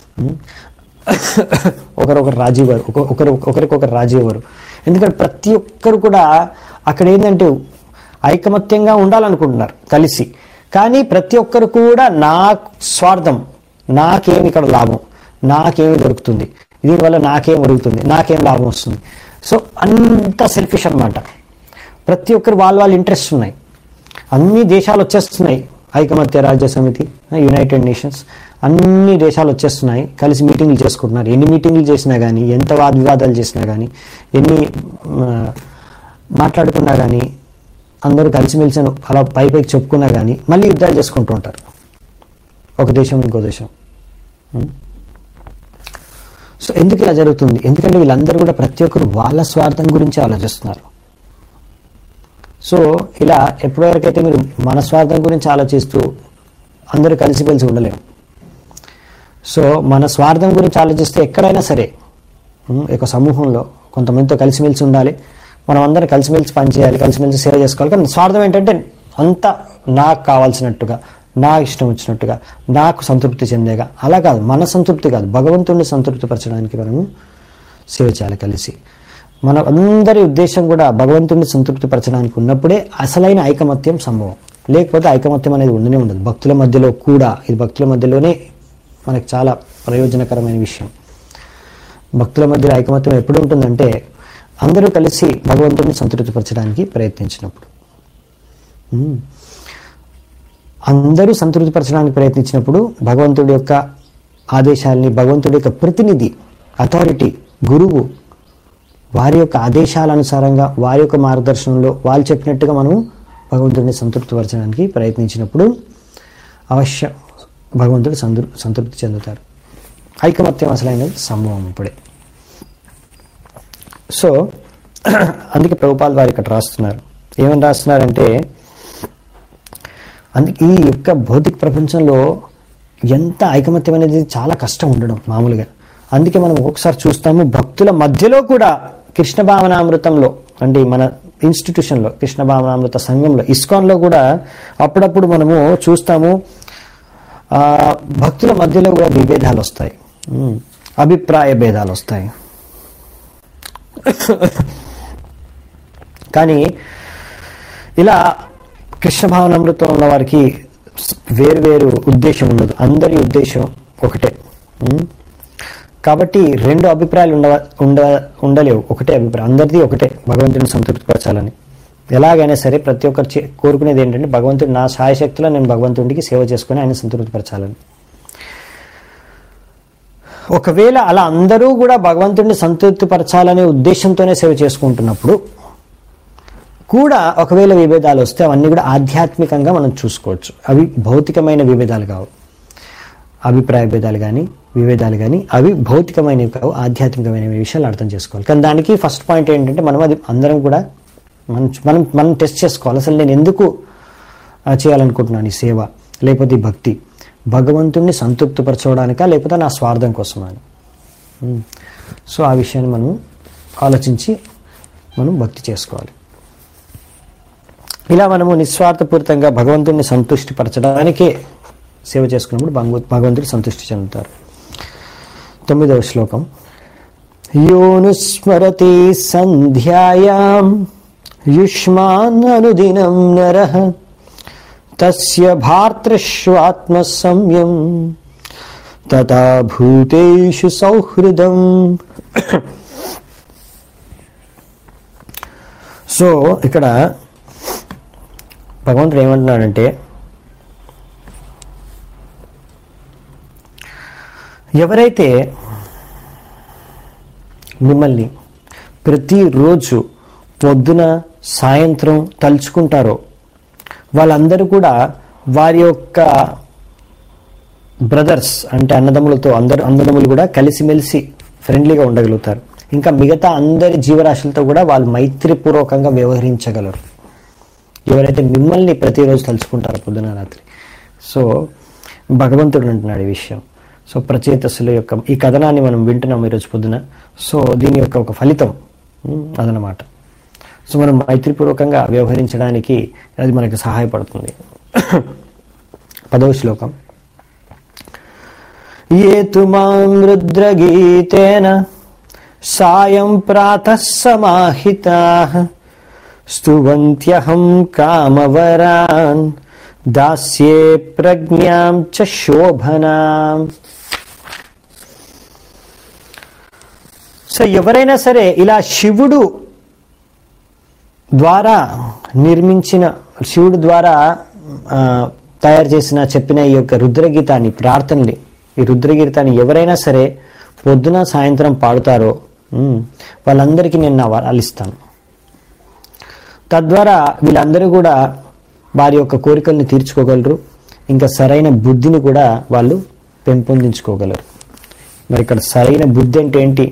Speaker 1: ఒకరొకరు రాజీ వారు ఒకరు ఒకరికొకరు రాజీ వారు ఎందుకంటే ప్రతి ఒక్కరు కూడా అక్కడ ఏంటంటే ఐకమత్యంగా ఉండాలనుకుంటున్నారు కలిసి. కానీ ప్రతి ఒక్కరు కూడా నా స్వార్థం, నాకేమి ఇక్కడ లాభం, నాకేమి దొరుకుతుంది, దీనివల్ల నాకేం దొరుకుతుంది, నాకేం లాభం వస్తుంది. సో అంత సెల్ఫిష్ అన్నమాట. ప్రతి ఒక్కరు వాళ్ళ వాళ్ళ ఇంట్రెస్ట్ ఉన్నాయి. అన్ని దేశాలు వచ్చేస్తున్నాయి, ఐకమత్య రాజ్య సమితి యునైటెడ్ నేషన్స్ అన్ని దేశాలు వచ్చేస్తున్నాయి, కలిసి మీటింగ్లు చేసుకుంటున్నారు. ఎన్ని మీటింగ్లు చేసినా కానీ, ఎంత వాద వివాదాలు చేసినా కానీ, ఎన్ని మాట్లాడుకున్నా కానీ, అందరూ కలిసిమెలిసి అలా పై పైకి చెప్పుకున్నా కానీ మళ్ళీ యుద్ధాలు చేసుకుంటూ ఉంటారు ఒక దేశం ఇంకో దేశం. సో ఎందుకు ఇలా జరుగుతుంది? ఎందుకంటే వీళ్ళందరూ కూడా ప్రతి ఒక్కరు వాళ్ళ స్వార్థం గురించి ఆలోచిస్తున్నారు. సో ఇలా ఎప్పటివరకైతే మీరు మన స్వార్థం గురించి ఆలోచిస్తూ అందరూ కలిసిమెలిసి ఉండలేము. సో మన స్వార్థం గురించి ఆలోచిస్తే ఎక్కడైనా సరే ఒక సమూహంలో కొంతమందితో కలిసిమెలిసి ఉండాలి, మనం అందరం కలిసిమెలిసి పనిచేయాలి, కలిసిమెలిసి సేవ చేసుకోవాలి. కానీ స్వార్థం ఏంటంటే అంతా నాకు కావాల్సినట్టుగా, నా ఇష్టం వచ్చినట్టుగా, నాకు సంతృప్తి చెందేగా అలా కాదు, మన సంతృప్తి కాదు, భగవంతుడిని సంతృప్తిపరచడానికి మనము సేవ చేయాలి కలిసి. మన అందరి ఉద్దేశం కూడా భగవంతుడిని సంతృప్తిపరచడానికి ఉన్నప్పుడే అసలైన ఐకమత్యం సంభవం. లేకపోతే ఐకమత్యం అనేది ఉండనే ఉండదు. భక్తుల మధ్యలో కూడా ఇది భక్తుల మధ్యలోనే మనకు చాలా ప్రయోజనకరమైన విషయం. భక్తుల మధ్యలో ఐకమత్యం ఎప్పుడు ఉంటుందంటే అందరూ కలిసి భగవంతుడిని సంతృప్తిపరచడానికి ప్రయత్నించినప్పుడు. అందరూ సంతృప్తిపరచడానికి ప్రయత్నించినప్పుడు భగవంతుడి యొక్క ఆదేశాలని, భగవంతుడి యొక్క ప్రతినిధి అథారిటీ గురువు వారి యొక్క ఆదేశాల అనుసారంగా వారి యొక్క మార్గదర్శనంలో వాళ్ళు చెప్పినట్టుగా మనము భగవంతుడిని సంతృప్తిపరచడానికి ప్రయత్నించినప్పుడు అవశ్యం భగవంతుడు సంతృ సంతృప్తి చెందుతారు. ఐకమత్యం అసలైనది సంభవం ఇప్పుడే. సో అందుకే ప్రభుపాల్ వారు ఇక్కడ రాస్తున్నారు, ఏమని రాస్తున్నారంటే అందుకే ఈ యొక్క భౌతిక ప్రపంచంలో ఎంత ఐకమత్యం అనేది చాలా కష్టం ఉండడం మామూలుగా. అందుకే మనం ఒకసారి చూస్తాము భక్తుల మధ్యలో కూడా కృష్ణ భావనామృతంలో అంటే మన ఇన్స్టిట్యూషన్లో కృష్ణ భావనామృత సంఘంలో ఇస్కాన్లో కూడా అప్పుడప్పుడు మనము చూస్తాము ఆ భక్తుల మధ్యలో కూడా విభేదాలు వస్తాయి, అభిప్రాయ భేదాలు వస్తాయి. కానీ ఇలా కృష్ణ భావనామృతం ఉన్న వారికి వేరు ఉద్దేశం ఉండదు, అందరి ఉద్దేశం ఒకటే. కాబట్టి రెండు అభిప్రాయాలు ఉండ ఉండ ఉండలేవు ఒకటే అభిప్రాయం, అందరిది ఒకటే, భగవంతుడిని సంతృప్తిపరచాలని. ఎలాగైనా సరే ప్రతి ఒక్కరు కోరుకునేది ఏంటంటే భగవంతుడు నా సాయశక్తిలో నేను భగవంతుడికి సేవ చేసుకుని ఆయన సంతృప్తిపరచాలని. ఒకవేళ అలా అందరూ కూడా భగవంతుడిని సంతృప్తిపరచాలనే ఉద్దేశంతోనే సేవ చేసుకుంటున్నప్పుడు కూడా ఒకవేళ విభేదాలు వస్తే అవన్నీ కూడా ఆధ్యాత్మికంగా మనం చూసుకోవచ్చు. అవి భౌతికమైన విభేదాలు కావు, అభిప్రాయ భేదాలు కానీ విభేదాలు కానీ అవి భౌతికమైనవి కావు, ఆధ్యాత్మికమైన విషయాలు అర్థం చేసుకోవాలి. కానీ దానికి ఫస్ట్ పాయింట్ ఏంటంటే మనం అది అందరం కూడా మనం మనం మనం టెస్ట్ చేసుకోవాలి. అసలు నేను ఎందుకు చేయాలనుకుంటున్నాను ఈ సేవ, లేకపోతే ఈ భక్తి, భగవంతుడిని సంతృప్తిపరచడానికా లేకపోతే నా స్వార్థం కోసమా అని. సో ఆ విషయాన్ని మనం ఆలోచించి మనం భక్తి చేసుకోవాలి. ఇలా మనము నిస్వార్థపూరితంగా భగవంతుడిని సంతృష్టిపరచడానికే సేవ చేసుకున్నప్పుడు భగవంతుడు సంతృష్టి చెందుతారు. తొమ్మిదవ శ్లోకం. యోనుస్మరతి సంధ్యాయాం యుష్మాన్ అనుదినం నరః తస్య భాతృష్వాత్మ సంయం తథా భూతేషు సౌహృదం. సో ఇక్కడ భగవంతుడు ఏమంటున్నాడంటే ఎవరైతే మిమ్మల్ని ప్రతిరోజు పొద్దున సాయంత్రం తలుచుకుంటారో వాళ్ళందరూ కూడా వారి యొక్క బ్రదర్స్ అంటే అన్నదమ్ములతో అందరు అన్నదమ్ములు కూడా కలిసిమెలిసి ఫ్రెండ్లీగా ఉండగలుగుతారు. ఇంకా మిగతా అందరి జీవరాశులతో కూడా వాళ్ళు మైత్రిపూర్వకంగా వ్యవహరించగలరు ఎవరైతే మిమ్మల్ని ప్రతిరోజు తలుచుకుంటారో పొద్దున రాత్రి. సో భగవంతుడు అంటున్నాడు ఈ విషయం. సో ప్రచేతసుల యొక్క ఈ కథనాన్ని మనం వింటున్నాం ఈరోజు పొద్దున. సో దీని యొక్క ఒక ఫలితం అదనమాట. సో మనం మైత్రిపూర్వకంగా వ్యవహరించడానికి అది మనకి సహాయపడుతుంది. పదవ శ్లోకం. ఏ తు మాం రుద్రగీతేన సాయం ప్రాతః సమాహితాః స్తువంత్యహం కామవరాన్ దాస్యే ప్రజ్ఞాం చ శోభనాం. సో ఎవరైనా సరే ఇలా శివుడు ద్వారా నిర్మించిన శివుడు ద్వారా తయారు చేసిన చెప్పిన ఈ యొక్క రుద్రగీతాన్ని ప్రార్థనని ఈ రుద్రగీతాన్ని ఎవరైనా సరే పొద్దున సాయంత్రం పాడుతారో వాళ్ళందరికీ నేను నా వరాలు ఇస్తాను. తద్వారా వీళ్ళందరూ కూడా వారి యొక్క కోరికల్ని తీర్చుకోగలరు, ఇంకా సరైన బుద్ధిని కూడా వాళ్ళు పెంపొందించుకోగలరు. మరి ఇక్కడ సరైన బుద్ధి అంటే ఏంటి?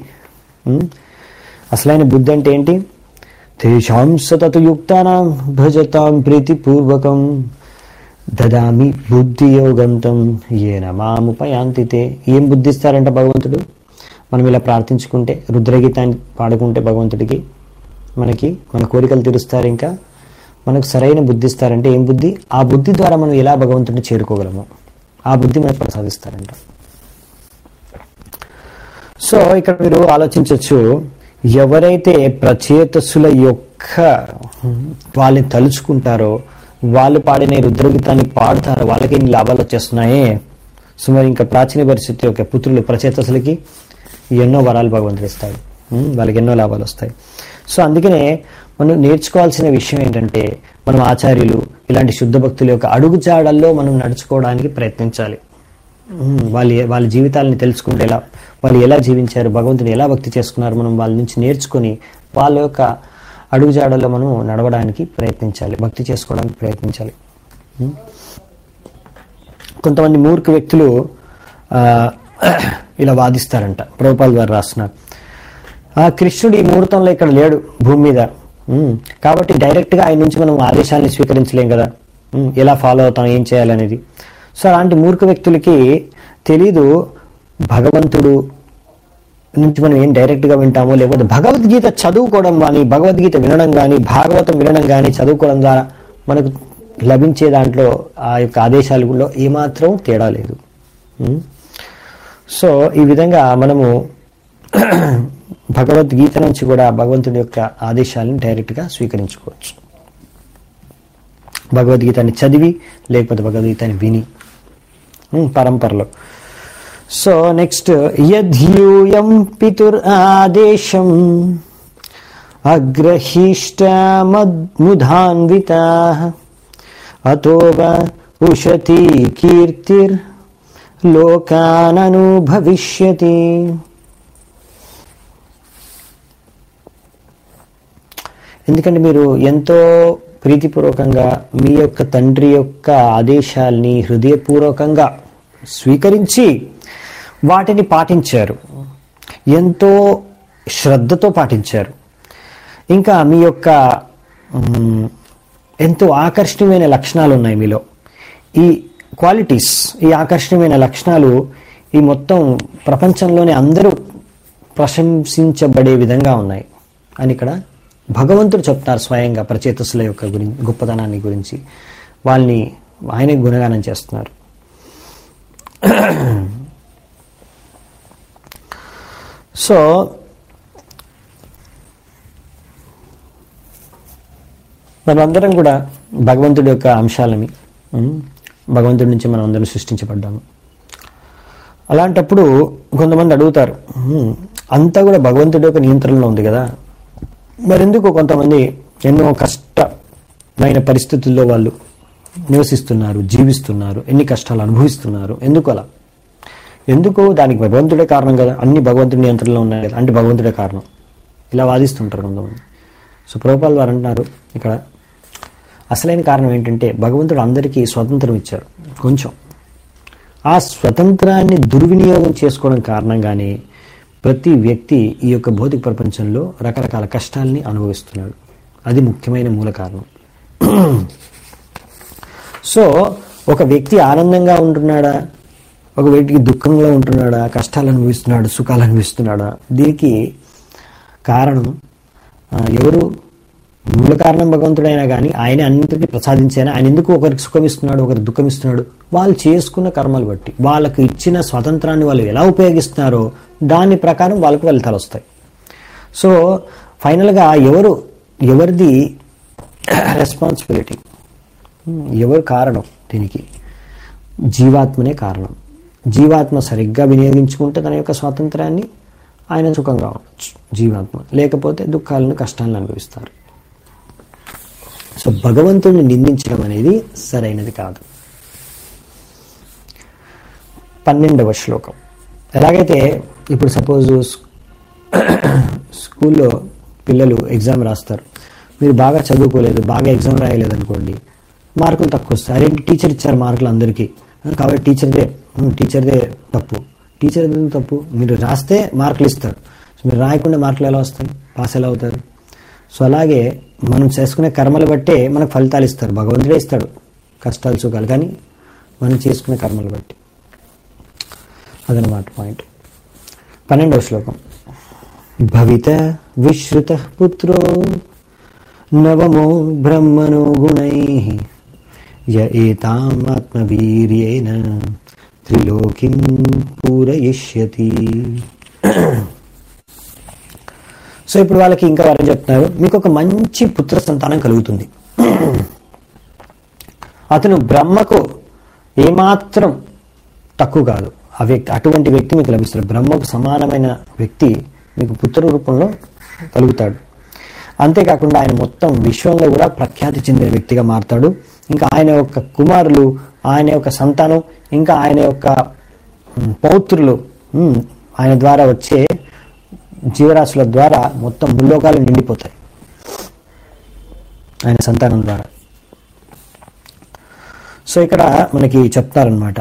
Speaker 1: అసలైన బుద్ధి అంటే ఏంటి? తేషాం సతత యుక్తానాం భజతాం ప్రీతిపూర్వకం దదామి బుద్ధి యోగంతం ఏన మాముపయాంతితే. ఏం బుద్ధిస్తారంట భగవంతుడు? మనం ఇలా ప్రార్థించుకుంటే, రుద్రగీతాన్ని పాడుకుంటే భగవంతుడికి మనకి మన కోరికలు తీరుస్తారు, ఇంకా మనకు సరైన బుద్ధి ఇస్తారంటే ఏం బుద్ధి? ఆ బుద్ధి ద్వారా మనం ఎలా భగవంతుడిని చేరుకోగలము ఆ బుద్ధి మనకు ప్రసాదిస్తారంట. సో ఇక్కడ మీరు ఆలోచించవచ్చు, ఎవరైతే ప్రచేతసుల యొక్క వాళ్ళని తలుచుకుంటారో వాళ్ళు పాడిన రుద్రగీతాన్ని పాడుతారో వాళ్ళకి ఎన్ని లాభాలు వచ్చేస్తున్నాయే. సో మరి ఇంకా ప్రాచీన పరిస్థితి యొక్క పుత్రులు ప్రచేతసులకి ఎన్నో వరాలు భగవంతుడు ఇస్తాడు, వాళ్ళకి ఎన్నో లాభాలు వస్తాయి. సో అందుకనే మనం నేర్చుకోవాల్సిన విషయం ఏంటంటే, మనం ఆచార్యులు ఇలాంటి శుద్ధ భక్తుల యొక్క అడుగుజాడల్లో మనం నడుచుకోవడానికి ప్రయత్నించాలి. వాళ్ళు వాళ్ళ జీవితాలని తెలుసుకుంటే ఎలా వాళ్ళు ఎలా జీవించారు, భగవంతుని ఎలా భక్తి చేసుకున్నారు, మనం వాళ్ళ నుంచి నేర్చుకుని వాళ్ళ యొక్క అడుగుజాడల్లో మనం నడవడానికి ప్రయత్నించాలి, భక్తి చేసుకోవడానికి ప్రయత్నించాలి. కొంతమంది మూర్ఖ వ్యక్తులు ఇలా వాదిస్తారంట. ప్రభుపాల్ గారు రాస్తున్నారు, ఆ కృష్ణుడు ఈ ముహూర్తంలో ఇక్కడ లేడు భూమి మీద, కాబట్టి డైరెక్ట్గా ఆయన నుంచి మనం ఆదేశాన్ని స్వీకరించలేం కదా, ఎలా ఫాలో అవుతాం, ఏం చేయాలనేది. సో అలాంటి మూర్ఖ వ్యక్తులకి తెలీదు భగవంతుడు నుంచి మనం ఏం డైరెక్ట్గా వింటామో, లేకపోతే భగవద్గీత చదువుకోవడం కానీ భగవద్గీత వినడం కానీ భాగవతం వినడం కానీ చదువుకోవడం ద్వారా మనకు లభించే దాంట్లో ఆ యొక్క ఆదేశాలలో ఏమాత్రం తేడా లేదు. సో ఈ విధంగా మనము భగవద్గీత నుంచి కూడా భగవంతుడి యొక్క ఆదేశాలను డైరెక్ట్గా స్వీకరించుకోవచ్చు, భగవద్గీతని చదివి లేకపోతే భగవద్గీతని విని పరంపరలో. సో నెక్స్ట్, యద్యూయం పితుర్ ఆదేశం అగ్రహీష్టముధాన్వితాః అతోవ ఉషతి కీర్తిర్ లోకాననుభవిష్యతి. ఎందుకంటే మీరు ఎంతో ప్రీతిపూర్వకంగా మీ యొక్క తండ్రి యొక్క ఆదేశాల్ని హృదయపూర్వకంగా స్వీకరించి వాటిని పాటించారు, ఎంతో శ్రద్ధతో పాటించారు, ఇంకా మీ యొక్క ఎంతో ఆకర్షణీయమైన లక్షణాలు ఉన్నాయి మీలో. ఈ క్వాలిటీస్, ఈ ఆకర్షణీయమైన లక్షణాలు ఈ మొత్తం ప్రపంచంలోనే అందరూ ప్రశంసించబడే విధంగా ఉన్నాయి అని ఇక్కడ భగవంతుడు చెప్తారు స్వయంగా. ప్రచేతసుల యొక్క గురించి గొప్పతనాన్ని గురించి వాళ్ళని ఆయన గుణగానం చేస్తున్నారు. సో మనమందరం కూడా భగవంతుడి యొక్క అంశాలని, భగవంతుడి నుంచి మనం అందరం సృష్టించబడ్డాము. అలాంటప్పుడు కొంతమంది అడుగుతారు, అంతా కూడా భగవంతుడి యొక్క నియంత్రణలో ఉంది కదా, మరెందుకు కొంతమంది ఎన్నో కష్టమైన పరిస్థితుల్లో వాళ్ళు నివసిస్తున్నారు, జీవిస్తున్నారు, ఎన్ని కష్టాలు అనుభవిస్తున్నారు, ఎందుకు అలా? ఎందుకు? దానికి భగవంతుడే కారణం కదా, అన్ని భగవంతుడి నియంత్రణలో ఉన్నాయి కదా, అంటే భగవంతుడే కారణం. ఇలా వాదిస్తుంటారు కొంతమంది. సో ప్రభుపాల్ వారు అంటున్నారు ఇక్కడ అసలైన కారణం ఏంటంటే భగవంతుడు అందరికీ స్వతంత్రం ఇచ్చారు కొంచెం. ఆ స్వతంత్రాన్ని దుర్వినియోగం చేసుకోవడం కారణంగానే ప్రతి వ్యక్తి ఈ యొక్క భౌతిక ప్రపంచంలో రకరకాల కష్టాలని అనుభవిస్తున్నాడు. అది ముఖ్యమైన మూల కారణం. సో ఒక వ్యక్తి ఆనందంగా ఉంటున్నాడా, ఒక వ్యక్తికి దుఃఖంలో ఉంటున్నాడా, కష్టాలు అనుభవిస్తున్నాడు, సుఖాలు అనుభవిస్తున్నాడా, దీనికి కారణం ఎవరు? మూల కారణం భగవంతుడైనా కానీ ఆయన అన్నింటినీ ప్రసాదించైనా ఆయన ఎందుకు ఒకరికి సుఖం ఇస్తున్నాడు, ఒకరికి దుఃఖం ఇస్తున్నాడు? వాళ్ళు చేసుకున్న కర్మలు బట్టి, వాళ్ళకు ఇచ్చిన స్వతంత్రాన్ని వాళ్ళు ఎలా ఉపయోగిస్తున్నారో దాని ప్రకారం వాళ్ళకు ఫలితాలు వస్తాయి. సో ఫైనల్గా ఎవరు ఎవరిది రెస్పాన్సిబిలిటీ, ఎవరు కారణం దీనికి? జీవాత్మనే కారణం. జీవాత్మ సరిగ్గా వినియోగించుకుంటే తన యొక్క స్వాతంత్రాన్ని ఆయన సుఖంగా ఉండొచ్చు జీవాత్మ, లేకపోతే దుఃఖాలను కష్టాలను అనుభవిస్తారు. సో భగవంతుడిని నిందించడం అనేది సరైనది కాదు. పన్నెండవ శ్లోకం. ఎలాగైతే ఇప్పుడు సపోజ్ స్కూల్లో పిల్లలు ఎగ్జామ్ రాస్తారు, మీరు బాగా చదువుకోలేదు, బాగా ఎగ్జామ్ రాయలేదు అనుకోండి, మార్కులు తక్కువ వస్తాయి. అదేంటి టీచర్ ఇచ్చారు మార్కులు అందరికీ కాబట్టి టీచర్దే టీచర్దే తప్పు. టీచర్ ఎందుకు తప్పు? మీరు రాస్తే మార్కులు ఇస్తారు, మీరు రాయకుండా మార్కులు ఎలా వస్తాయి, పాస్ ఎలా అవుతారు? సో అలాగే మనం చేసుకునే కర్మలు బట్టే మనకు ఫలితాలు ఇస్తారు, భగవంతుడే ఇస్తాడు కష్టాలు సుఖాలు, కానీ మనం చేసుకునే కర్మలు బట్టి. అదనమాట పాయింట్. పన్నెండవ శ్లోకం. భవిత విశ్రుత పుత్రో నవమో బ్రహ్మణో గుణై య ఏతాం ఆత్మవీర్యేన త్రిలోకిం పూరయిష్యతి. సో ఇప్పుడు వాళ్ళకి ఇంకా వారు చెప్తున్నారు, మీకు ఒక మంచి పుత్ర సంతానం కలుగుతుంది. అతను బ్రహ్మకు ఏమాత్రం తక్కువ కాదు. ఆ వ్యక్తి అటువంటి వ్యక్తి మీకు లభిస్తాడు. బ్రహ్మకు సమానమైన వ్యక్తి మీకు పుత్ర రూపంలో కలుగుతాడు. అంతేకాకుండా ఆయన మొత్తం విశ్వంలో కూడా ప్రఖ్యాతి చెందిన వ్యక్తిగా మారుతాడు. ఇంకా ఆయన యొక్క కుమారులు, ఆయన యొక్క సంతానం, ఇంకా ఆయన యొక్క పౌత్రులు, ఆయన ద్వారా వచ్చే జీవరాశుల ద్వారా మొత్తం ముల్లోకాలు నిండిపోతాయి ఆయన సంతానం ద్వారా. సో ఇక్కడ మనకి చెప్తారనమాట,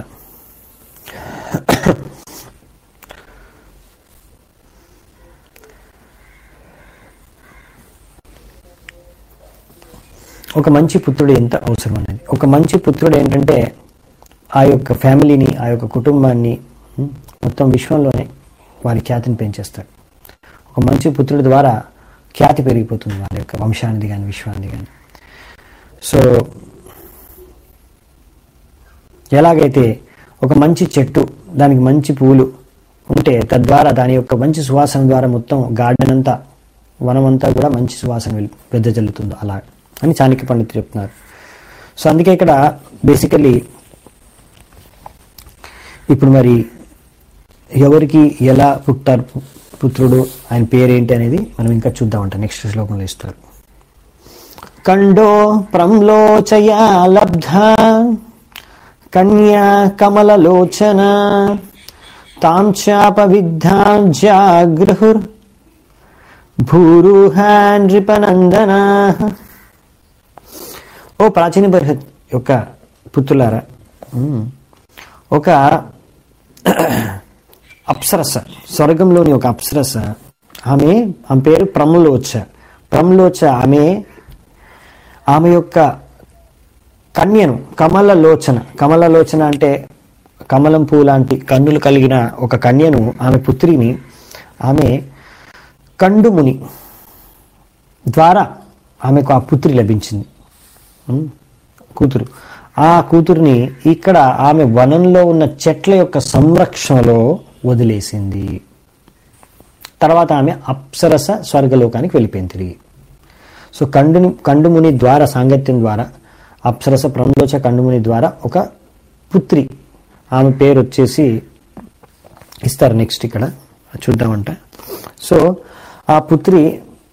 Speaker 1: ఒక మంచి పుత్రుడు ఎంత అవసరం అనేది. ఒక మంచి పుత్రుడు ఏంటంటే ఆ యొక్క ఫ్యామిలీని, ఆ యొక్క కుటుంబాన్ని, మొత్తం విశ్వంలోనే వారి ఖ్యాతిని పెంచేస్తాడు. ఒక మంచి పుత్రుడి ద్వారా ఖ్యాతి పెరిగిపోతుంది వాళ్ళ యొక్క వంశానికి కానీ విశ్వానికి కానీ. సో ఎలాగైతే ఒక మంచి చెట్టు, దానికి మంచి పువ్వులు ఉంటే తద్వారా దాని యొక్క మంచి సువాసన ద్వారా మొత్తం గార్డెన్ అంతా, వనమంతా కూడా మంచి సువాసన వెళ్ళి వెదజల్లుతుందో అలా అని చాణక్య పండితులు చెప్తున్నారు. సో అందుకే ఇక్కడ బేసికల్లీ ఇప్పుడు మరి ఎవరికి ఎలా పుట్టారు పుత్రుడు, ఆయన పేరేంటి అనేది మనం ఇంకా చూద్దామంట. నెక్స్ట్ శ్లోకంలో ఇస్తారు. కండో ప్రమ్లోచయా లబ్ధ కన్యా కమలలోచన తాం చాపవిద్ధాం జాగృహుర్ భూరుహా నృపనందన. ఓ ప్రాచీన బృహత్ యొక్క పుత్రులారా, ఒక అప్సరస, స్వర్గంలోని ఒక అప్సరస, ఆమె ఆమె పేరు ప్రమ్లోచ. ప్రమ్లోచ ఆమె ఆమె యొక్క కన్యను కమలలోచన, కమలలోచన అంటే కమలం పువ్వు లాంటి కన్నులు కలిగిన ఒక కన్యను, ఆమె పుత్రిని, ఆమె కండుముని ద్వారా ఆమెకు ఆ పుత్రి లభించింది, కూతురు. ఆ కూతురిని ఇక్కడ ఆమె వనంలో ఉన్న చెట్ల యొక్క సంరక్షణలో వదిలేసింది. తర్వాత ఆమె అప్సరస స్వర్గలోకానికి వెళ్ళిపోయింది తిరిగి. సో కండుని కండుముని ద్వారా, సాంగత్యం ద్వారా, అప్సరస ప్రమ్లోచ కండుముని ద్వారా ఒక పుత్రి, ఆమె పేరు వచ్చేసి ఇస్తారు నెక్స్ట్ ఇక్కడ చూద్దామంట. సో ఆ పుత్రి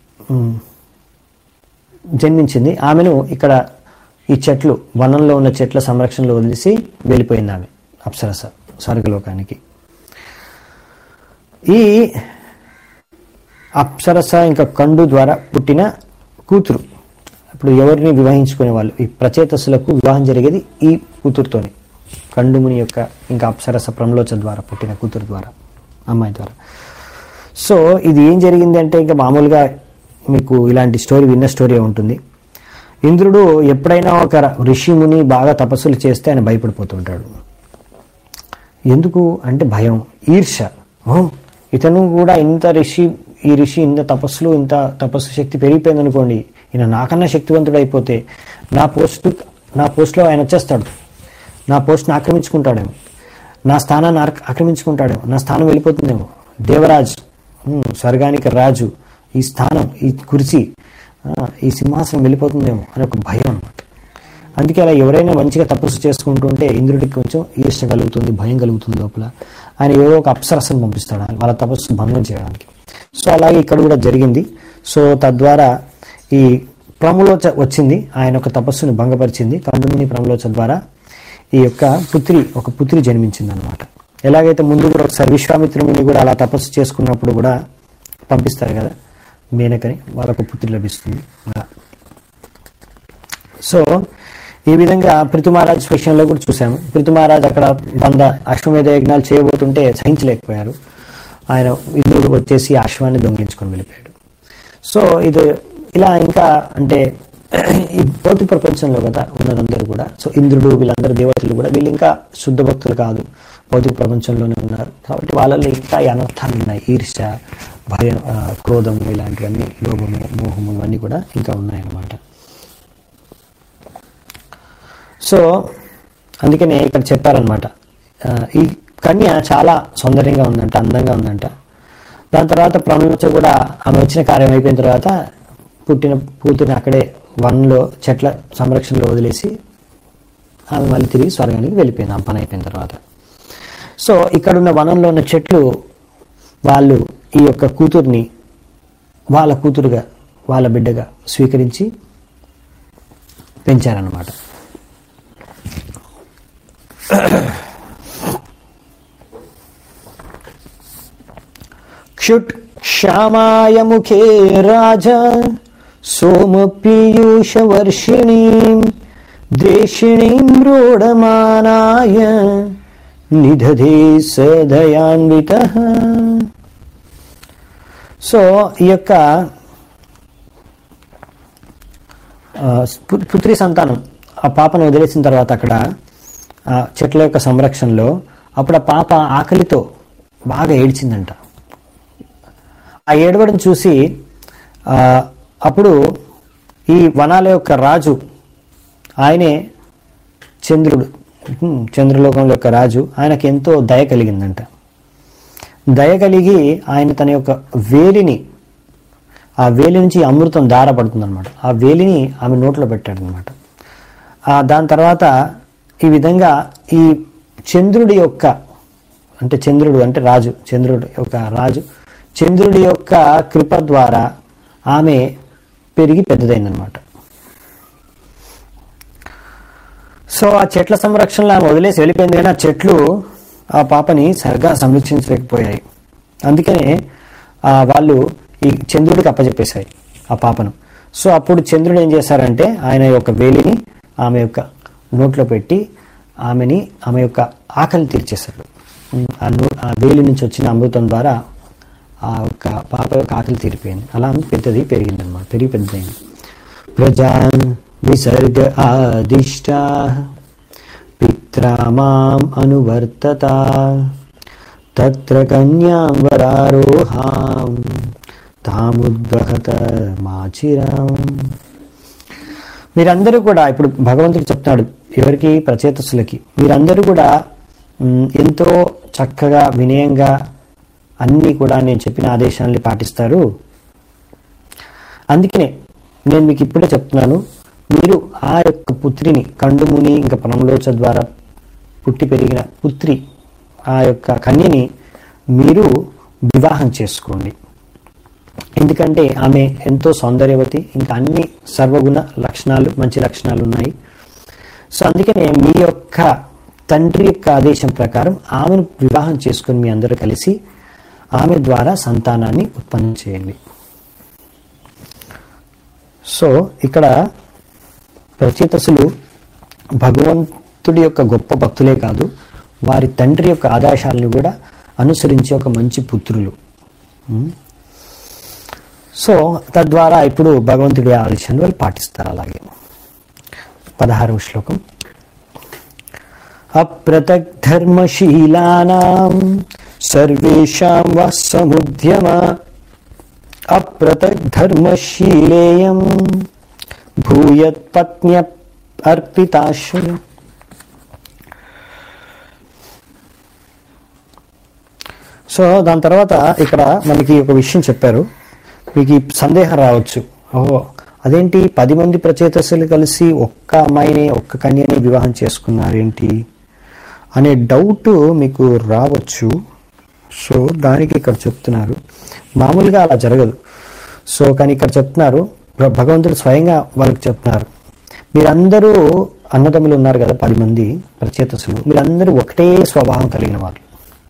Speaker 1: జన్మించింది. ఆమెను ఇక్కడ ఈ చెట్లు, వనంలో ఉన్న చెట్ల సంరక్షణలో వదిలేసి వెళ్ళిపోయింది ఆమె అప్సరస స్వర్గలోకానికి. ఈ అప్సరస ఇంకా కండు ద్వారా పుట్టిన కూతురు. ఇప్పుడు ఎవరిని వివాహించుకునే వాళ్ళు, ఈ ప్రచేతసులకు వివాహం జరిగేది ఈ కూతురుతోని, కండుముని యొక్క ఇంకా అప్సరస ప్రమలోచ ద్వారా పుట్టిన కూతురు ద్వారా, అమ్మాయి ద్వారా. సో ఇది ఏం జరిగింది అంటే, ఇంకా మామూలుగా మీకు ఇలాంటి స్టోరీ విన్న స్టోరీ ఉంటుంది. ఇంద్రుడు ఎప్పుడైనా ఒక ఋషిముని బాగా తపస్సులు చేస్తే ఆయన భయపడిపోతుంటాడు. ఎందుకు అంటే భయం, ఈర్ష. ఓ ఇతను కూడా ఇంత ఋషి, ఈ ఋషి ఇంత తపస్సులు, ఇంత తపస్సు శక్తి పెరిగిపోయింది అనుకోండి, ఈయన నాకన్నా శక్తివంతుడు అయిపోతే నా పోస్టు నా పోస్టులో ఆయన వచ్చేస్తాడు, నా పోస్ట్ని ఆక్రమించుకుంటాడేమో, నా స్థానాన్ని ఆక్రమించుకుంటాడేమో, నా స్థానం వెళ్ళిపోతుందేమో, దేవరాజు, స్వర్గానికి రాజు, ఈ స్థానం, ఈ కుర్చీ, ఈ సింహాసనం వెళ్ళిపోతుందేమో అని ఒక భయం అనమాట. అందుకే అలా ఎవరైనా మంచిగా తపస్సు చేసుకుంటుంటే ఇంద్రుడికి కొంచెం ఈర్ష్య కలుగుతుంది, భయం కలుగుతుంది లోపల. ఆయన ఏదో ఒక అప్సరసను పంపిస్తాడు వాళ్ళ తపస్సు భంగం చేయడానికి. సో అలాగే ఇక్కడ కూడా జరిగింది. సో తద్వారా ఈ ప్రమలోచ వచ్చింది, ఆయన ఒక తపస్సుని భంగపరిచింది. కండుముని ప్రమలోచ ద్వారా ఈ యొక్క పుత్రి ఒక పుత్రి జన్మించింది అనమాట. ఎలాగైతే ముందు కూడా ఒకసారి విశ్వామిత్రుని కూడా అలా తపస్సు చేసుకున్నప్పుడు కూడా పంపిస్తారు కదా మేనకని, వాళ్ళకు పుత్రి లభిస్తుంది. సో ఈ విధంగా పృథు మహారాజ్ విషయంలో కూడా చూసాము. పృథు మహారాజ్ అక్కడ వంద అశ్వమేధ యజ్ఞాలు చేయబోతుంటే సహించలేకపోయారు. ఆయన ఇంద్రుడు వచ్చేసి అశ్వాన్ని దొంగిలించుకొని వెళ్ళిపోయాడు. సో ఇది ఇలా ఇంకా అంటే ఈ భౌతిక ప్రపంచంలో కదా ఉన్నదందరూ కూడా. సో ఇంద్రుడు వీళ్ళందరూ దేవతలు కూడా వీళ్ళు ఇంకా శుద్ధ భక్తులు కాదు, భౌతిక ప్రపంచంలోనే ఉన్నారు. కాబట్టి వాళ్ళలో ఇంకా ఈ అనర్థాలు ఉన్నాయి, ఈర్ష్య, భయం, క్రోధము, ఇలాంటివన్నీ, లోభము, మోహము, ఇవన్నీ కూడా ఇంకా ఉన్నాయన్నమాట. సో అందుకనే ఇక్కడ చెప్పారనమాట, ఈ కన్య చాలా సౌందర్యంగా ఉందంట, అందంగా ఉందంట. దాని తర్వాత ప్రమలోచ కూడా ఆమె వచ్చిన కార్యం అయిపోయిన తర్వాత పుట్టిన కూతురిని అక్కడే వనంలో చెట్ల సంరక్షణలో వదిలేసి ఆమె మళ్ళీ తిరిగి స్వర్గానికి వెళ్ళిపోయింది ఆ పని అయిపోయిన తర్వాత. సో ఇక్కడున్న వనంలో ఉన్న చెట్లు వాళ్ళు ఈ యొక్క కూతుర్ని వాళ్ళ కూతురుగా, వాళ్ళ బిడ్డగా స్వీకరించి పెంచారన్నమాట. క్షుట్ క్షామాయ ముఖే రాజా సోమ పీయూష వర్షిణీం దేశిణీం రోఢమానాయ నిదధే సదయాన్వితః. సో ఈ యొక్క పుత్రి సంతానం ఆ పాపను వదిలేసిన తర్వాత అక్కడ చెట్ల యొక్క సంరక్షణలో అప్పుడు ఆ పాప ఆకలితో బాగా ఏడ్చిందంట. ఆ ఏడవడం చూసి అప్పుడు ఈ వనాల యొక్క రాజు, ఆయనే చంద్రుడు, చంద్రలోకంలో యొక్క రాజు, ఆయనకి ఎంతో దయ కలిగిందంట. దయ కలిగి ఆయన తన యొక్క వేలిని, ఆ వేలి నుంచి అమృతం దార పడుతుందన్నమాట, ఆ వేలిని ఆమె నోట్లో పెట్టాడనమాట. దాని తర్వాత ఈ విధంగా ఈ చంద్రుడి యొక్క, అంటే చంద్రుడు అంటే రాజు, చంద్రుడు యొక్క రాజు, చంద్రుడి యొక్క కృప ద్వారా ఆమె పెరిగి పెద్దదైందనమాట. సో ఆ చెట్ల సంరక్షణలో ఆమె వదిలేసి వెళ్ళిపోయింది, కానీ ఆ చెట్లు ఆ పాపని సరిగ్గా సంరక్షించలేకపోయాయి. అందుకనే వాళ్ళు ఈ చంద్రుడికి అప్పచెప్పేశాయి ఆ పాపను. సో అప్పుడు చంద్రుడు ఏం చేశారంటే ఆయన యొక్క వేలిని ఆమె యొక్క నోట్లో పెట్టి ఆమెని ఆమె యొక్క ఆకలి తీర్చేశాడు. ఆ వేలి నుంచి వచ్చిన అమృతం ద్వారా ఆ యొక్క పాప యొక్క ఆకలి తీరిపోయింది. అలా పెద్దది పెరిగింది అనమాట, పెరిగి పెద్దదైంది. ప్రజాన్ విసర్గ ఆదిష్ట పిత్రామాం అనువర్తత తత్ర కన్యాం వరారోహాం తాముద్వహత మాచిరాం. మీరందరూ కూడా, ఇప్పుడు భగవంతుడు చెప్తున్నాడు ఎవరికి, ప్రచేతసులకి, మీరందరూ కూడా ఎంతో చక్కగా వినయంగా అన్నీ కూడా నేను చెప్పిన ఆదేశాలని పాటిస్తారు. అందుకనే నేను మీకు ఇప్పుడే చెప్తున్నాను, మీరు ఆ యొక్క పుత్రిని, కండుముని ఇంకా ప్రమలోచ ద్వారా పుట్టి పెరిగిన పుత్రి, ఆ యొక్క కన్యని మీరు వివాహం చేసుకోండి. ఎందుకంటే ఆమె ఎంతో సౌందర్యవతి, ఇంకా అన్ని సర్వగుణ లక్షణాలు, మంచి లక్షణాలు ఉన్నాయి. సో అందుకనే మీ యొక్క తండ్రి యొక్క ఆదేశం ప్రకారం ఆమెను వివాహం చేసుకుని మీ అందరూ కలిసి ఆమె ద్వారా సంతానాన్ని ఉత్పన్నం చేయండి. సో ఇక్కడ ప్రచేతసులు భగవంతుడి యొక్క గొప్ప భక్తులే కాదు, వారి తండ్రి యొక్క ఆదేశాలను కూడా అనుసరించే ఒక మంచి పుత్రులు. సో తద్వారా ఇప్పుడు భగవంతుడి ఆదేశాన్ని వాళ్ళు పాటిస్తారు. అలాగే పదహారవ శ్లోకం. అప్రతక్ ధర్మశీలానాం సర్వేషాం వసముద్యమ అప్రతక్ ధర్మశీలేయం భూయత్ పత్న్య అర్పితాశ్రయ. సో దాని తర్వాత ఇక్కడ మనకి ఒక విషయం చెప్పారు. మీకు ఈ సందేహం రావచ్చు, ఓహో అదేంటి పది మంది ప్రచేతసులు కలిసి ఒక్క అమ్మాయిని ఒక్క కన్యని వివాహం చేసుకున్నారేంటి అనే డౌట్ మీకు రావచ్చు. సో దానికి ఇక్కడ చెప్తున్నారు, మామూలుగా అలా జరగదు. సో కానీ ఇక్కడ చెప్తున్నారు, భగవంతుడు స్వయంగా వాళ్ళకి చెప్తున్నారు, మీరందరూ అన్నదమ్ములు ఉన్నారు కదా పది మంది ప్రచేతసులు, మీరందరూ ఒకటే స్వభావం కలిగిన వాళ్ళు.